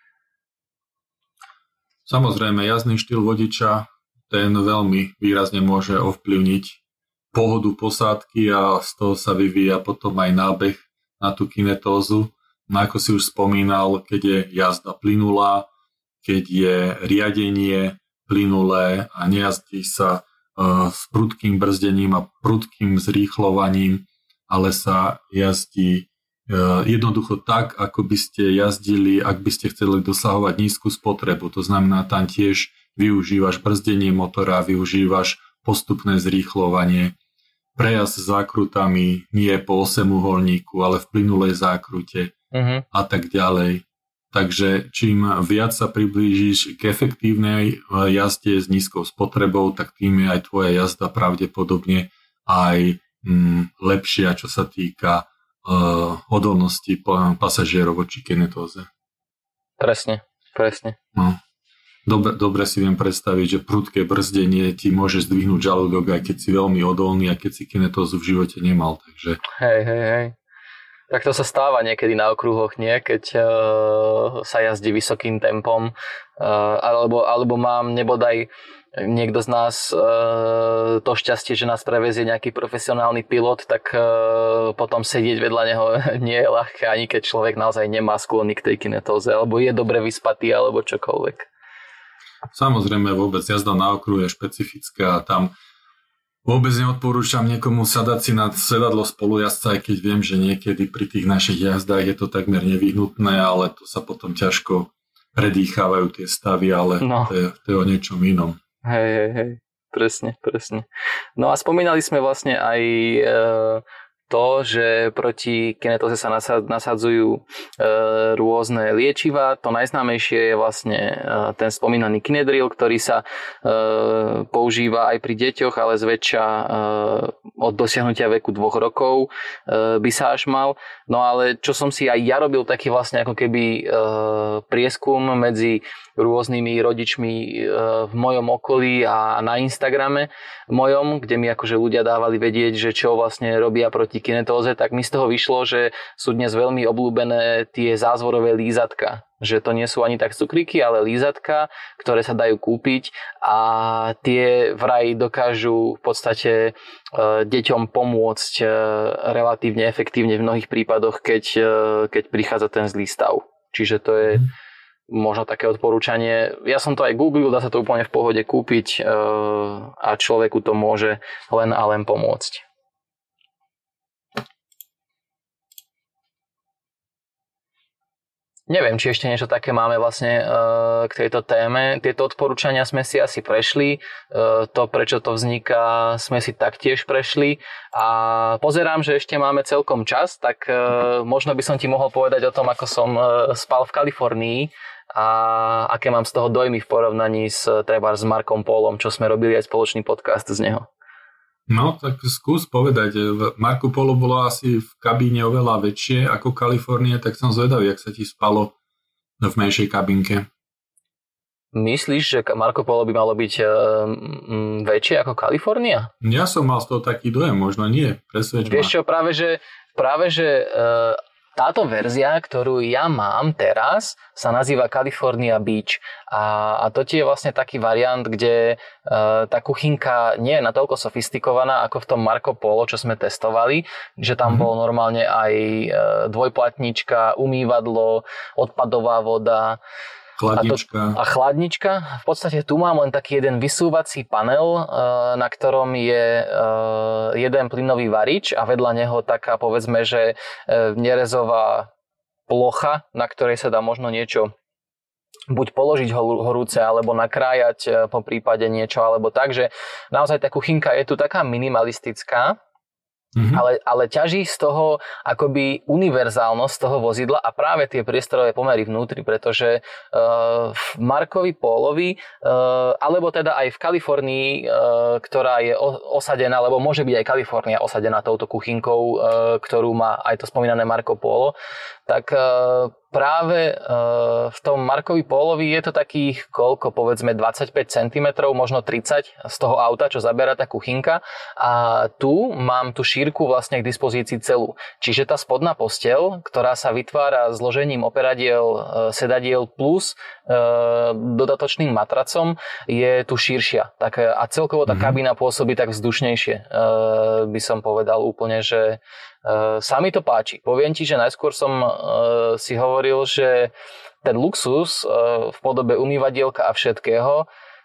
Samozrejme, jazdný štýl vodiča, ten veľmi výrazne môže ovplyvniť pohodu posádky a z toho sa vyvíja potom aj nábeh na tú kinetózu. No ako si už spomínal, keď je jazda plynulá, keď je riadenie plynulé a nejazdí sa uh, s prudkým brzdením a prudkým zrýchlovaním, ale sa jazdí uh, jednoducho tak, ako by ste jazdili, ak by ste chceli dosahovať nízku spotrebu. To znamená, tam tiež využívaš brzdenie motora, využívaš postupné zrýchlovanie, prejazd s zákrutami nie po osemúholníku, ale v plynulej zákrute uh-huh. a tak ďalej. Takže čím viac sa priblížiš k efektívnej jazde s nízkou spotrebou, tak tým je aj tvoja jazda pravdepodobne aj mm, lepšia, čo sa týka uh, odolnosti pasažierov voči kinetóze. Presne, presne. No. Dobre, dobre si viem predstaviť, že prudké brzdenie ti môže zdvihnúť žalúdok, aj keď si veľmi odolný a keď si kinetózu v živote nemal. Takže... Hej, hej, hej. Tak to sa stáva niekedy na okruhoch, nie? Keď uh, sa jazdí vysokým tempom. Uh, alebo, alebo mám nebodaj niekto z nás uh, to šťastie, že nás prevezie nejaký profesionálny pilot, tak uh, potom sedieť vedľa neho nie je ľahké, ani keď človek naozaj nemá sklony k tej kinetóze, alebo je dobre vyspatý, alebo čokoľvek. Samozrejme, vôbec jazda na okruhu je špecifická a tam vôbec neodporúčam niekomu sadať si na sedadlo spolujazdca, aj keď viem, že niekedy pri tých našich jazdách je to takmer nevyhnutné, ale to sa potom ťažko predýchávajú tie stavy, ale no. to, je, to je o niečom inom. Hej, hej, hej, presne, presne. No a spomínali sme vlastne aj e, to, že proti kinetóze sa nasadzujú e, rôzne liečivá. To najznámejšie je vlastne e, ten spomínaný Kinedril, ktorý sa e, používa aj pri deťoch, ale zväčša e, od dosiahnutia veku dvoch rokov e, by sa až mal. No ale čo som si aj ja robil taký vlastne ako keby e, prieskum medzi rôznymi rodičmi e, v mojom okolí a na Instagrame mojom, kde mi akože ľudia dávali vedieť, že čo vlastne robia proti kinetóze, tak mi z toho vyšlo, že sú dnes veľmi obľúbené tie zázvorové lízatka. Že to nie sú ani tak cukríky, ale lízatka, ktoré sa dajú kúpiť a tie vraj dokážu v podstate e, deťom pomôcť e, relatívne efektívne v mnohých prípadoch, keď, e, keď prichádza ten zlý stav. Čiže to je možno také odporúčanie. Ja som to aj googlil, dá sa to úplne v pohode kúpiť e, a človeku to môže len a len pomôcť. Neviem, či ešte niečo také máme vlastne uh, k tejto téme. Tieto odporúčania sme si asi prešli. Uh, to, prečo to vzniká, sme si taktiež prešli. A pozerám, že ešte máme celkom čas, tak uh, možno by som ti mohol povedať o tom, ako som uh, spal v Kalifornii a aké mám z toho dojmy v porovnaní s, treba s Markom Polom, čo sme robili aj spoločný podcast z neho. No, tak skús povedať. Marco Polo bolo asi v kabíne oveľa väčšie ako Kalifornia, tak som zvedavý, jak sa ti spalo v menšej kabínke. Myslíš, že Marco Polo by malo byť um, väčšie ako Kalifornia? Ja som mal z toho taký dojem, možno nie. Presvedč ma. Vieš čo, práve že, práve, že uh, táto verzia, ktorú ja mám teraz, sa nazýva California Beach. A, a to je vlastne taký variant, kde uh, tá kuchynka nie je natoľko sofistikovaná ako v tom Marco Polo, čo sme testovali. Že tam mm-hmm. bol normálne aj uh, dvojplatnička, umývadlo, odpadová voda. Chladnička. A, to, a chladnička. V podstate tu mám len taký jeden vysúvací panel, na ktorom je jeden plynový varič a vedľa neho taká, povedzme, že nerezová plocha, na ktorej sa dá možno niečo buď položiť horúce, alebo nakrájať po prípade niečo, alebo tak, že naozaj tá kuchynka je tu taká minimalistická. Mm-hmm. Ale, ale ťaží z toho akoby univerzálnosť toho vozidla a práve tie priestorové pomery vnútri, pretože uh, v Markovi Pólovi, uh, alebo teda aj v Kalifornii, uh, ktorá je o, osadená, lebo môže byť aj Kalifornia osadená touto kuchynkou, uh, ktorú má aj to spomínané Marco Polo, tak uh, práve uh, v tom Markovi Pólovi je to takých, koľko, povedzme dvadsaťpäť centimetrov, možno tridsať z toho auta, čo zaberá tá kuchynka. A tu mám tu šírku vlastne k dispozícii celú. Čiže tá spodná posteľ, ktorá sa vytvára zložením operadiel, uh, sedadiel plus uh, dodatočným matracom, je tu širšia. Tak, a celkovo tá kabína pôsobí tak vzdušnejšie. Uh, by som povedal úplne, že Uh, sa mi to páči. Poviem ti, že najskôr som uh, si hovoril, že ten luxus uh, v podobe umývadielka a všetkého,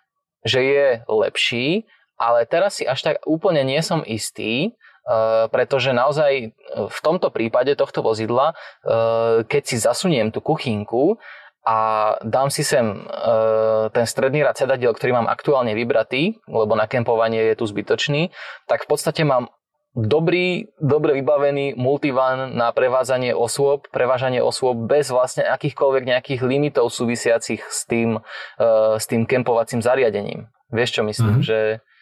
že je lepší, ale teraz si až tak úplne nie som istý, uh, pretože naozaj v tomto prípade tohto vozidla, uh, keď si zasuniem tú kuchynku a dám si sem uh, ten stredný rad sedadiel, ktorý mám aktuálne vybratý, lebo na kempovanie je tu zbytočný, tak v podstate mám dobrý, dobre vybavený multivan na prevádzanie osôb, prevážanie osôb bez vlastne akýchkoľvek nejakých limitov súvisiacich s tým, uh, s tým kempovacím zariadením. Vieš, čo myslím? Mm-hmm. Že,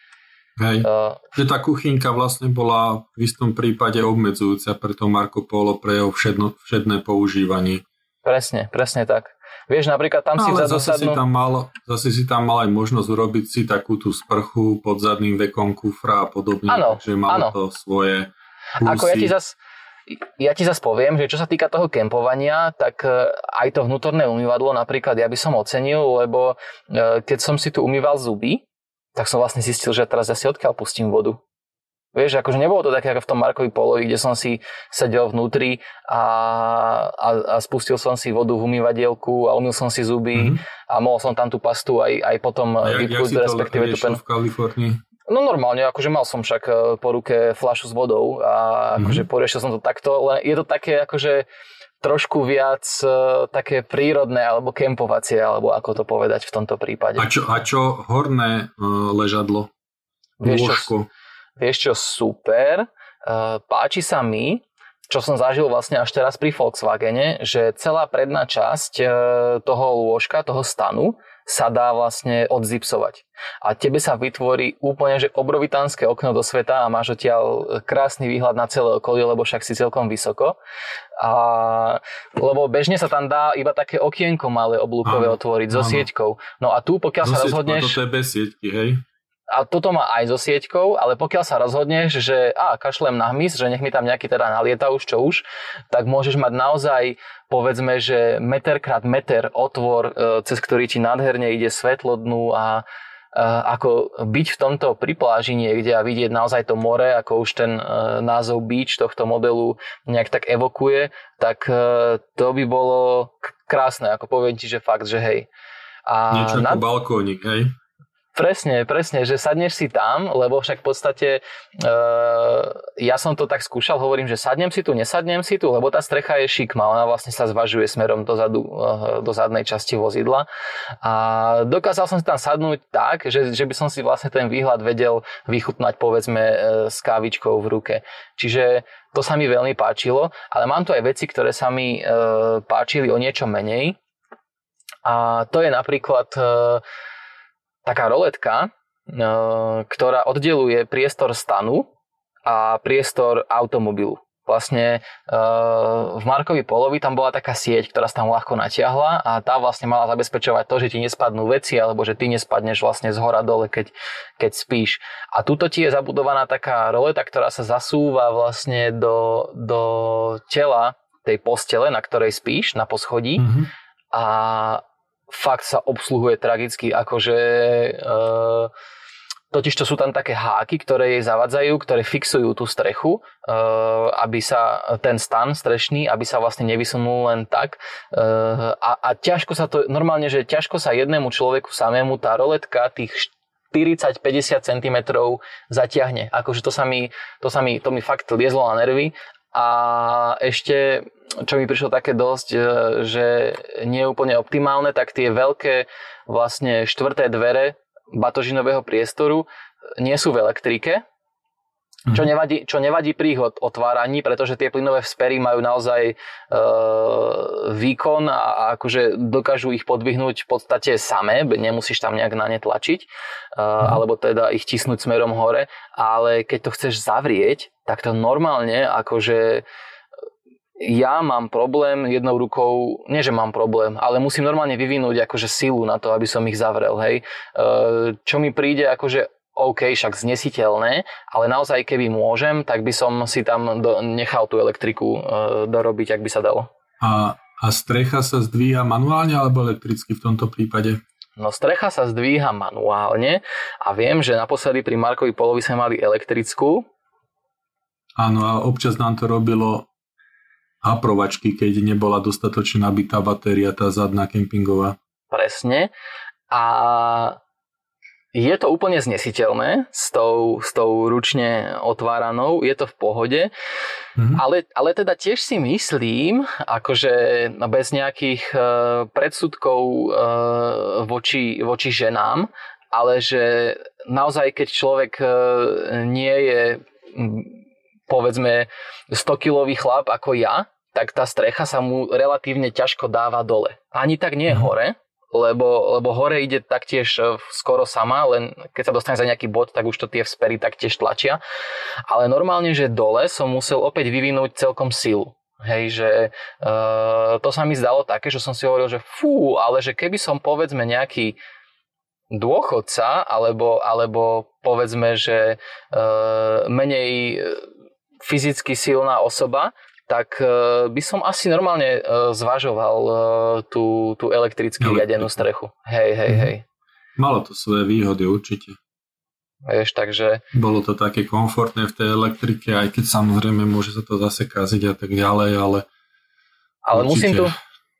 Hej. Uh, že tá kuchynka vlastne bola v istom prípade obmedzujúca pre to Marco Polo, pre jeho všedno, všedné používanie. Presne, presne tak. Vieš, napríklad tam no, si vzadu zase sadnú... si tam mal, zase si tam mal aj možnosť urobiť si takú tú sprchu pod zadným vekom kufra a podobne, ano, takže malo ano. to svoje plusy. Ako ja ti zas, ja ti zas poviem, že čo sa týka toho kempovania, tak aj to vnútorné umývadlo napríklad ja by som ocenil, lebo keď som si tu umýval zuby, tak som vlastne zistil, že teraz asi odkiaľ pustím vodu. Vieš, akože nebolo to také ako v tom Markovi Pólovi, kde som si sedel vnútri a, a, a spustil som si vodu v umývadielku a umyl som si zuby mm-hmm. a mohol som tam tú pastu aj, aj potom vypúť, respektíve tú penu. V Kalifornii? No normálne, akože mal som však po ruke fľašu s vodou a akože mm-hmm. poriešil som to takto, len je to také akože trošku viac uh, také prírodné alebo kempovacie, alebo ako to povedať v tomto prípade. A čo, a čo horné uh, ležadlo? Vieš čo, vieš čo, super. Uh, páči sa mi, čo som zažil vlastne až teraz pri Volkswagene, že celá predná časť uh, toho lôžka, toho stanu sa dá vlastne odzipsovať. A tebe sa vytvorí úplne že obrovitánske okno do sveta a máš odtiaľ krásny výhľad na celé okolie, lebo však si celkom vysoko. A, lebo bežne sa tam dá iba také okienko malé oblúkové áno, otvoriť áno. so sieťkou. No a tu, pokiaľ so sa rozhodneš... To je bez sieťky, hej? A toto má aj so sieťkou, ale pokiaľ sa rozhodneš, že á, kašlem na hmyz, že nech mi tam nejaký teda nalieta už čo už, tak môžeš mať naozaj, povedzme, že meter krát meter otvor, cez ktorý ti nádherne ide svetlo dnu a ako byť v tomto pri pláži niekde a vidieť naozaj to more, ako už ten názov beach tohto modelu nejak tak evokuje, tak to by bolo krásne, ako poviem ti, že fakt, že hej. A niečo ako nad... balkónik, hej? Presne, presne, že sadneš si tam, lebo však v podstate e, ja som to tak skúšal, hovorím, že sadnem si tu, nesadnem si tu, lebo tá strecha je šikma, ona vlastne sa zvažuje smerom dozadu, e, do zadnej časti vozidla a dokázal som si tam sadnúť tak, že, že by som si vlastne ten výhľad vedel vychutnať, povedzme, e, s kávičkou v ruke. Čiže to sa mi veľmi páčilo, ale mám tu aj veci, ktoré sa mi e, páčili o niečo menej a to je napríklad... E, taká roletka, ktorá oddeluje priestor stanu a priestor automobilu. Vlastne v Markovi Pólovi tam bola taká sieť, ktorá sa tam ľahko natiahla a tá vlastne mala zabezpečovať to, že ti nespadnú veci alebo že ty nespadneš vlastne z hora dole, keď, keď spíš. A tuto ti je zabudovaná taká roleta, ktorá sa zasúva vlastne do, do tela tej postele, na ktorej spíš, na poschodí mm-hmm. a fakt sa obsluhuje tragicky, akože e, totiž to sú tam také háky, ktoré jej zavadzajú, ktoré fixujú tú strechu, e, aby sa ten stan strešný, aby sa vlastne nevysunul len tak e, a, a ťažko sa to, normálne, že ťažko sa jednému človeku samému tá roletka tých štyridsať až päťdesiat centimetrov zatiahne, akože to sa mi, to sa mi, to mi fakt liezlo na nervy. A ešte, čo mi prišlo také dosť, že nie je úplne optimálne, tak tie veľké vlastne štvrté dvere batožinového priestoru nie sú v elektrike, Čo nevadí, čo nevadí pri ich otváraní, pretože tie plynové vspery majú naozaj e, výkon a, a akože dokážu ich podvihnúť v podstate samé, nemusíš tam nejak na ne tlačiť, e, mm. alebo teda ich tisnúť smerom hore, ale keď to chceš zavrieť, tak to normálne akože ja mám problém jednou rukou, nie že mám problém, ale musím normálne vyvinúť akože silu na to, aby som ich zavrel, hej. E, čo mi príde akože OK, však znesiteľné, ale naozaj keby môžem, tak by som si tam do, nechal tú elektriku e, dorobiť, ak by sa dalo. A, a strecha sa zdvíha manuálne alebo elektricky v tomto prípade? No strecha sa zdvíha manuálne a viem, že naposledy pri Markovi Polovi sme mali elektrickú. Áno, a občas nám to robilo haprovačky, keď nebola dostatočne nabitá batéria, tá zadná kempingová. Presne. A je to úplne znesiteľné s tou, s tou ručne otváranou, je to v pohode, mm-hmm. ale, ale teda tiež si myslím, akože bez nejakých uh, predsudkov uh, voči, voči ženám, ale že naozaj keď človek uh, nie je povedzme stokilový chlap ako ja, tak tá strecha sa mu relatívne ťažko dáva dole. Ani tak nie mm-hmm. hore, Lebo, lebo hore ide taktiež skoro sama, len keď sa dostane za nejaký bod, tak už to tie vspery taktiež tlačia. Ale normálne, že dole som musel opäť vyvinúť celkom silu. Hej, že uh, to sa mi zdalo také, že som si hovoril, že fú, ale že keby som povedzme nejaký dôchodca, alebo, alebo povedzme, že uh, menej fyzicky silná osoba, tak by som asi normálne zvažoval tú, tú elektricky riadenú strechu. Hej, hej, hej. Malo to svoje výhody určite. Vieš, takže... Bolo to také komfortné v tej elektrike, aj keď samozrejme môže sa to zase kaziť a tak ďalej, ale... Ale určite... musím tu...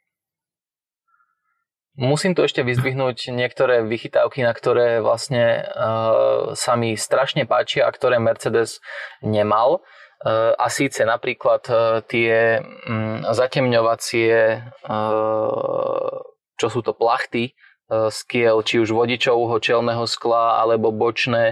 Musím tu ešte vyzdvihnúť niektoré vychytávky, na ktoré vlastne uh, sa mi strašne páčia a ktoré Mercedes nemal. A síce napríklad tie zatemňovacie, čo sú to plachty skiel, či už vodičovho čelného skla alebo bočné,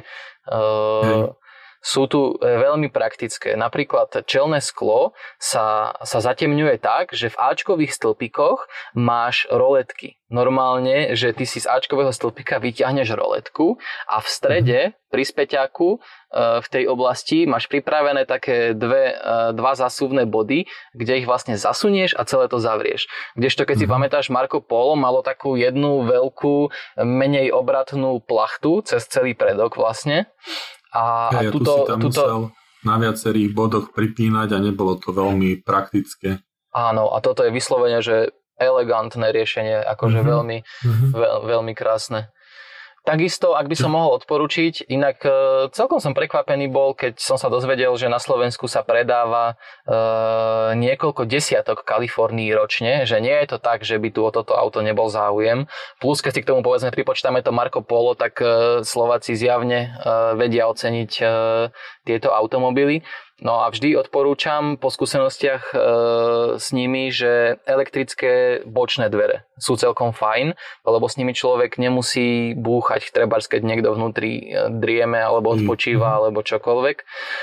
hmm. sú tu veľmi praktické. Napríklad čelné sklo sa, sa zatemňuje tak, že v áčkových stĺpikoch máš roletky. Normálne, že ty si z áčkového stĺpika vyťahneš roletku a v strede pri späťaku v tej oblasti máš pripravené také dve, dva zásuvné body, kde ich vlastne zasunieš a celé to zavrieš. Kdežto keď si pamätáš, Marco Polo malo takú jednu veľkú, menej obratnú plachtu cez celý predok vlastne. A, Hej, a tuto, tu si tam tuto... musel na viacerých bodoch pripínať a nebolo to veľmi praktické. Áno, a toto je vyslovene, že elegantné riešenie, akože mm-hmm. veľmi, mm-hmm. Veľ, veľmi krásne. Takisto, ak by som mohol odporučiť, inak e, celkom som prekvapený bol, keď som sa dozvedel, že na Slovensku sa predáva e, niekoľko desiatok Kalifornií ročne, že nie je to tak, že by tu o toto auto nebol záujem. Plus, keď si k tomu povedzme pripočítame to Marco Polo, tak e, Slováci zjavne e, vedia oceniť e, tieto automobily. No a vždy odporúčam po skúsenostiach e, s nimi, že elektrické bočné dvere sú celkom fajn, lebo s nimi človek nemusí búchať, trebárs keď niekto vnútri drieme alebo odpočíva alebo čokoľvek.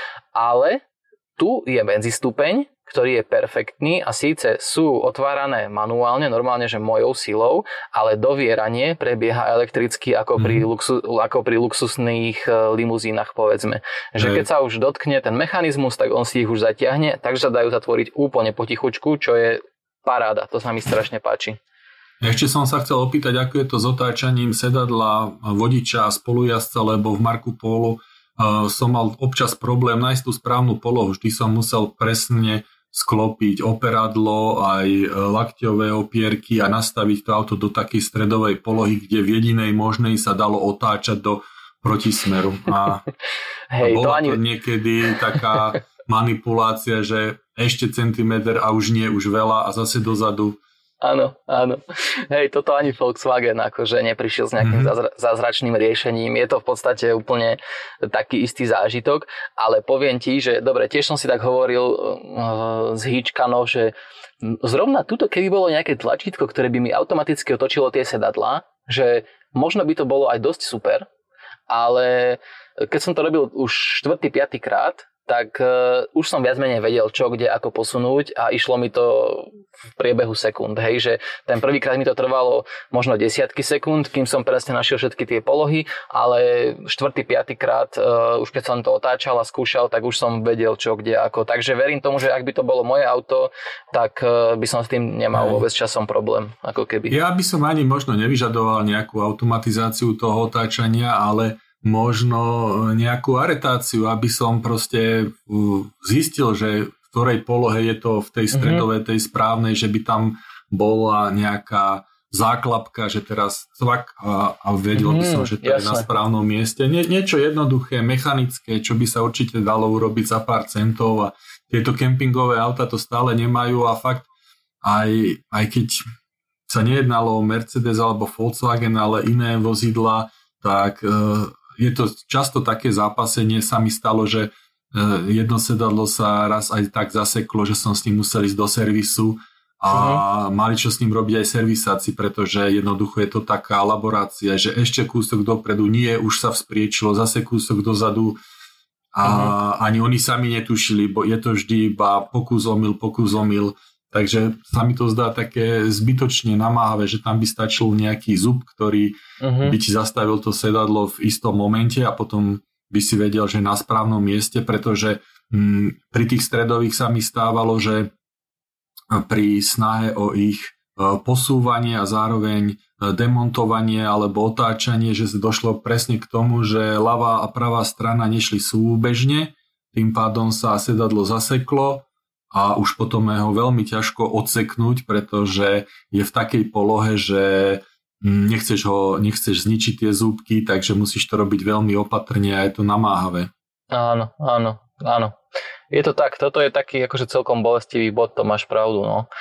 Ale tu je benzistupeň, ktorý je perfektný a síce sú otvárané manuálne, normálne, že mojou silou, ale dovieranie prebieha elektricky ako pri, luxu, ako pri luxusných limuzínach, povedzme. Že keď sa už dotkne ten mechanizmus, tak on si ich už zatiahne, takže sa dajú zatvoriť úplne potichučku, čo je paráda. To sa mi strašne páči. Ešte som sa chcel opýtať, ako je to s otáčaním sedadla vodiča a spolujazca, lebo v Marcu Polo uh, som mal občas problém nájsť tú správnu polohu. Vždy som musel presne sklopiť operadlo, aj lakťové opierky a nastaviť to auto do takej stredovej polohy, kde v jedinej možnej sa dalo otáčať do protismeru. A, Hej, a bola to, ani... to niekedy taká manipulácia, že ešte centimeter a už nie, už veľa a zase dozadu. Áno, áno. Hej, toto ani Volkswagen akože neprišiel s nejakým mm-hmm. zázračným riešením. Je to v podstate úplne taký istý zážitok, ale poviem ti, že dobre, tiež som si tak hovoril uh, s hýčkanou, že zrovna tuto, keby bolo nejaké tlačítko, ktoré by mi automaticky otočilo tie sedadlá, že možno by to bolo aj dosť super, ale keď som to robil už štvrtý, piatý krát, tak uh, už som viac menej vedel, čo, kde, ako posunúť a išlo mi to v priebehu sekúnd, hej, že ten prvýkrát mi to trvalo možno desiatky sekúnd, kým som presne našiel všetky tie polohy, ale štvrtý, piatý krát, uh, už keď som to otáčal a skúšal, tak už som vedel, čo, kde, ako. Takže verím tomu, že ak by to bolo moje auto, tak uh, by som s tým nemal hej. vôbec časom problém, ako keby. Ja by som ani možno nevyžadoval nejakú automatizáciu toho otáčania, ale možno nejakú aretáciu, aby som proste zistil, že v ktorej polohe je to v tej stredovej, tej správnej, že by tam bola nejaká záklapka, že teraz cvak a, a vedel by som, že to jasne. Je na správnom mieste. Nie, niečo jednoduché, mechanické, čo by sa určite dalo urobiť za pár centov a tieto kempingové auta to stále nemajú a fakt aj, aj keď sa nejednalo o Mercedes alebo Volkswagen, ale iné vozidla, tak je to často také zápasenie, sa mi stalo, že jedno sedadlo sa raz aj tak zaseklo, že som s ním musel ísť do servisu a uh-huh. mali čo s ním robiť aj servisáci, pretože jednoducho je to taká laborácia, že ešte kúsok dopredu nie, už sa vzpriečilo, zase kúsok dozadu a uh-huh. ani oni sami netušili, bo je to vždy iba pokus omyl, pokus omyl. Takže sa mi to zdá také zbytočne namáhavé, že tam by stačil nejaký zub, ktorý uh-huh. by ti zastavil to sedadlo v istom momente a potom by si vedel, že na správnom mieste, pretože m, pri tých stredových sa mi stávalo, že pri snahe o ich posúvanie a zároveň demontovanie alebo otáčanie, že došlo presne k tomu, že ľavá a pravá strana nešli súbežne, tým pádom sa sedadlo zaseklo a už potom je ho veľmi ťažko odseknúť, pretože je v takej polohe, že nechceš ho, nechceš zničiť tie zúbky, takže musíš to robiť veľmi opatrne a je to namáhavé. Áno, áno, áno. Je to tak, toto je taký akože celkom bolestivý bod, to máš pravdu, no.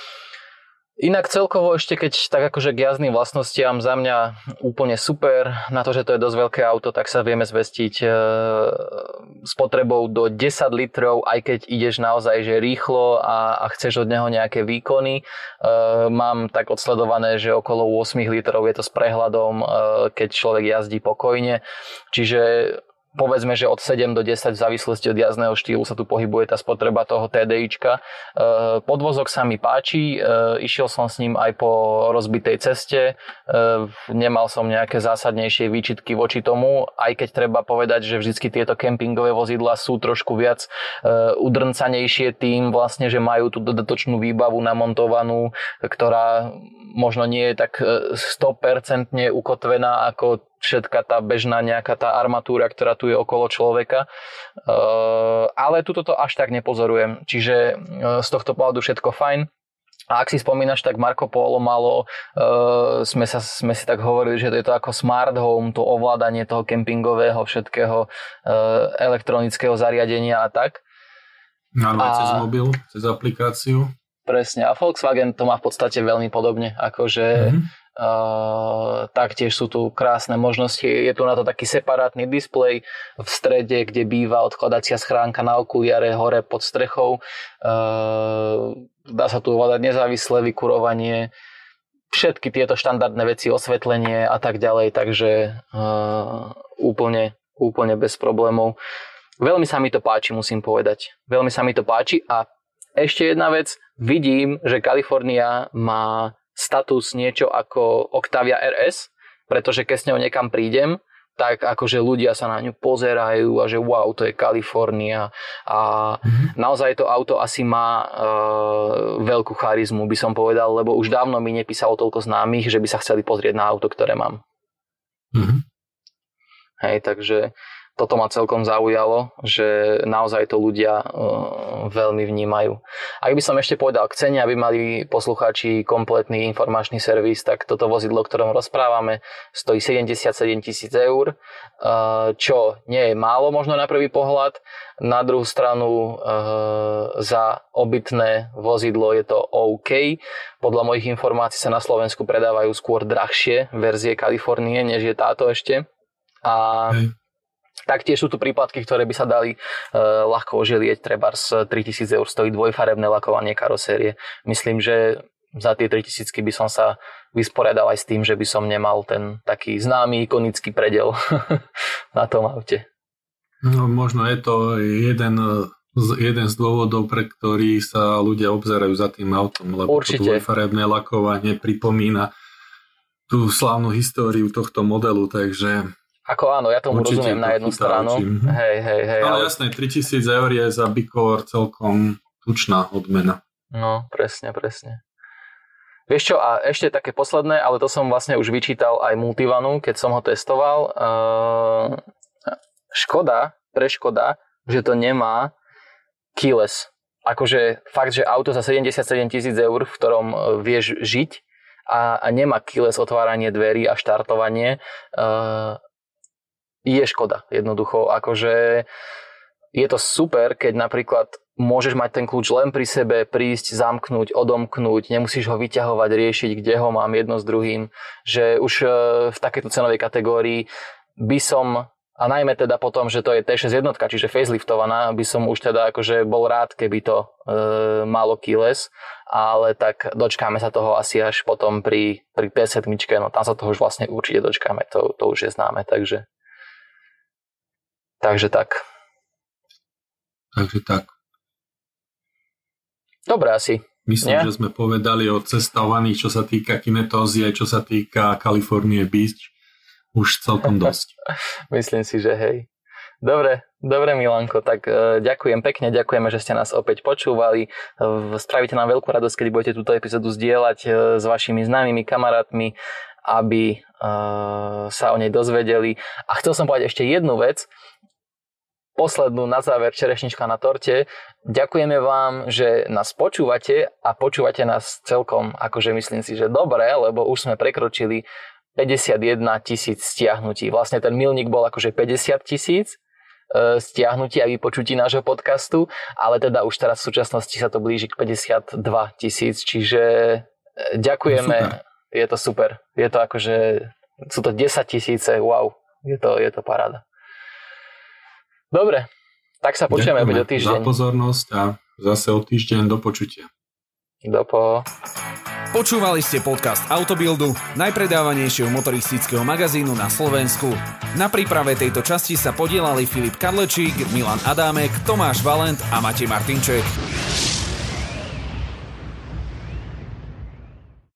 Inak celkovo ešte keď tak akože k jazdným vlastnostiam za mňa úplne super, na to, že to je dosť veľké auto, tak sa vieme zvestiť e, spotrebou do desať litrov, aj keď ideš naozaj že rýchlo a, a chceš od neho nejaké výkony. E, mám tak odsledované, že okolo osem litrov je to s prehľadom, e, keď človek jazdí pokojne, čiže povedzme, že od sedem do desať v závislosti od jazdného štýlu sa tu pohybuje tá spotreba toho té dé íčka. Podvozok sa mi páči, išiel som s ním aj po rozbitej ceste, nemal som nejaké zásadnejšie výčitky voči tomu, aj keď treba povedať, že vždycky tieto kempingové vozidlá sú trošku viac udrncanejšie tým vlastne, že majú tú dodatočnú výbavu namontovanú, ktorá možno nie je tak sto percent ukotvená ako všetka tá bežná nejaká tá armatúra, ktorá tu je okolo človeka. Uh, ale tuto to až tak nepozorujem. Čiže uh, z tohto pohľadu všetko fajn. A ak si spomínaš, tak Marco Polo malo, uh, sme, sa, sme si tak hovorili, že to je to ako smart home, to ovládanie toho kempingového všetkého uh, elektronického zariadenia a tak. Áno, aj cez mobil, cez aplikáciu. Presne. A Volkswagen to má v podstate veľmi podobne. Akože mm-hmm. Uh, taktiež sú tu krásne možnosti. Je tu na to taký separátny displej v strede, kde býva odkladacia schránka na okuliare hore pod strechou. Uh, dá sa tu ovládať nezávislé vykurovanie, všetky tieto štandardné veci, osvetlenie a tak ďalej, takže uh, úplne, úplne bez problémov. Veľmi sa mi to páči, musím povedať. Veľmi sa mi to páči a ešte jedna vec, vidím, že Kalifornia má status niečo ako Octavia er es, pretože keď s ňou niekam prídem, tak akože ľudia sa na ňu pozerajú a že wow, to je Kalifornia a mm-hmm. naozaj to auto asi má e, veľkú charizmu, by som povedal, lebo už dávno mi nepísalo toľko známych, že by sa chceli pozrieť na auto, ktoré mám. Mm-hmm. Hej, takže toto ma celkom zaujalo, že naozaj to ľudia uh, veľmi vnímajú. Ak by som ešte povedal k cene, aby mali poslucháči kompletný informačný servis, tak toto vozidlo, o ktorom rozprávame, stojí sedemdesiatsedem tisíc eur, uh, čo nie je málo možno na prvý pohľad. Na druhú stranu uh, za obytné vozidlo je to OK. Podľa mojich informácií sa na Slovensku predávajú skôr drahšie verzie Kalifornie, než je táto ešte. A Hej. Taktiež sú tu príplatky, ktoré by sa dali e, ľahko oželieť. Trebárs tritisíc eur stojí dvojfarebné lakovanie karosérie. Myslím, že za tie tritisícky by som sa vysporiadal aj s tým, že by som nemal ten taký známy, ikonický predel na tom aute. No, možno je to jeden z, jeden z dôvodov, pre ktorý sa ľudia obzerajú za tým autom, lebo Určite. to dvojfarebné lakovanie pripomína tú slávnu históriu tohto modelu, takže... Ako áno, ja tomu určite rozumiem na jednu stranu. Hej, hej, hej. Ale, ale jasné, tritisíc eur je za Bicolor celkom tučná odmena. No, presne, presne. Vieš čo, a ešte také posledné, ale to som vlastne už vyčítal aj Multivanu, keď som ho testoval. Uh, škoda, pre Škoda, že to nemá keyless. Akože fakt, že auto za sedemdesiatsedem tisíc eur, v ktorom vieš žiť a, a nemá keyless otváranie dverí a štartovanie, uh, je škoda. Jednoducho, akože je to super, keď napríklad môžeš mať ten kľúč len pri sebe, prísť, zamknúť, odomknúť, nemusíš ho vyťahovať, riešiť, kde ho mám jedno s druhým, že už v takejto cenovej kategórii by som, a najmä teda potom, že to je té šesť jednotka, čiže faceliftovaná, by som už teda akože bol rád, keby to e, malo keyless, ale tak dočkáme sa toho asi až potom pri, pri pé sedem, no tam sa toho už vlastne určite dočkáme, to, to už je známe, takže takže tak. Takže tak. Dobre asi. Myslím, Nie? že sme povedali o cestovaní, čo sa týka kinetózy, aj čo sa týka Californie Beach, už celkom dosť. Myslím si, že hej. Dobre, dobre Milanko, tak e, ďakujem pekne, ďakujeme, že ste nás opäť počúvali. E, spravíte nám veľkú radosť, keď budete túto epizódu zdieľať e, s vašimi známymi kamarátmi, aby e, sa o nej dozvedeli. A chcel som povedať ešte jednu vec, poslednú na záver, čerešnička na torte. Ďakujeme vám, že nás počúvate a počúvate nás celkom, akože myslím si, že dobre, lebo už sme prekročili päťdesiatjeden tisíc stiahnutí. Vlastne ten milník bol akože päťdesiat tisíc e, stiahnutí a vypočutí nášho podcastu, ale teda už teraz v súčasnosti sa to blíži k päťdesiatdva tisíc, čiže ďakujeme, super. Je to super. Je to akože, sú to desať tisíce, wow, je to, je to paráda. Dobre, tak sa počujeme opäť o týždeň. Ďakujeme za pozornosť a zase o týždeň do počutia. Dopo. Počúvali ste podcast Autobildu, najpredávanejšieho motoristického magazínu na Slovensku. Na príprave tejto časti sa podielali Filip Kadlečík, Milan Adámek, Tomáš Valent a Matej Martinček.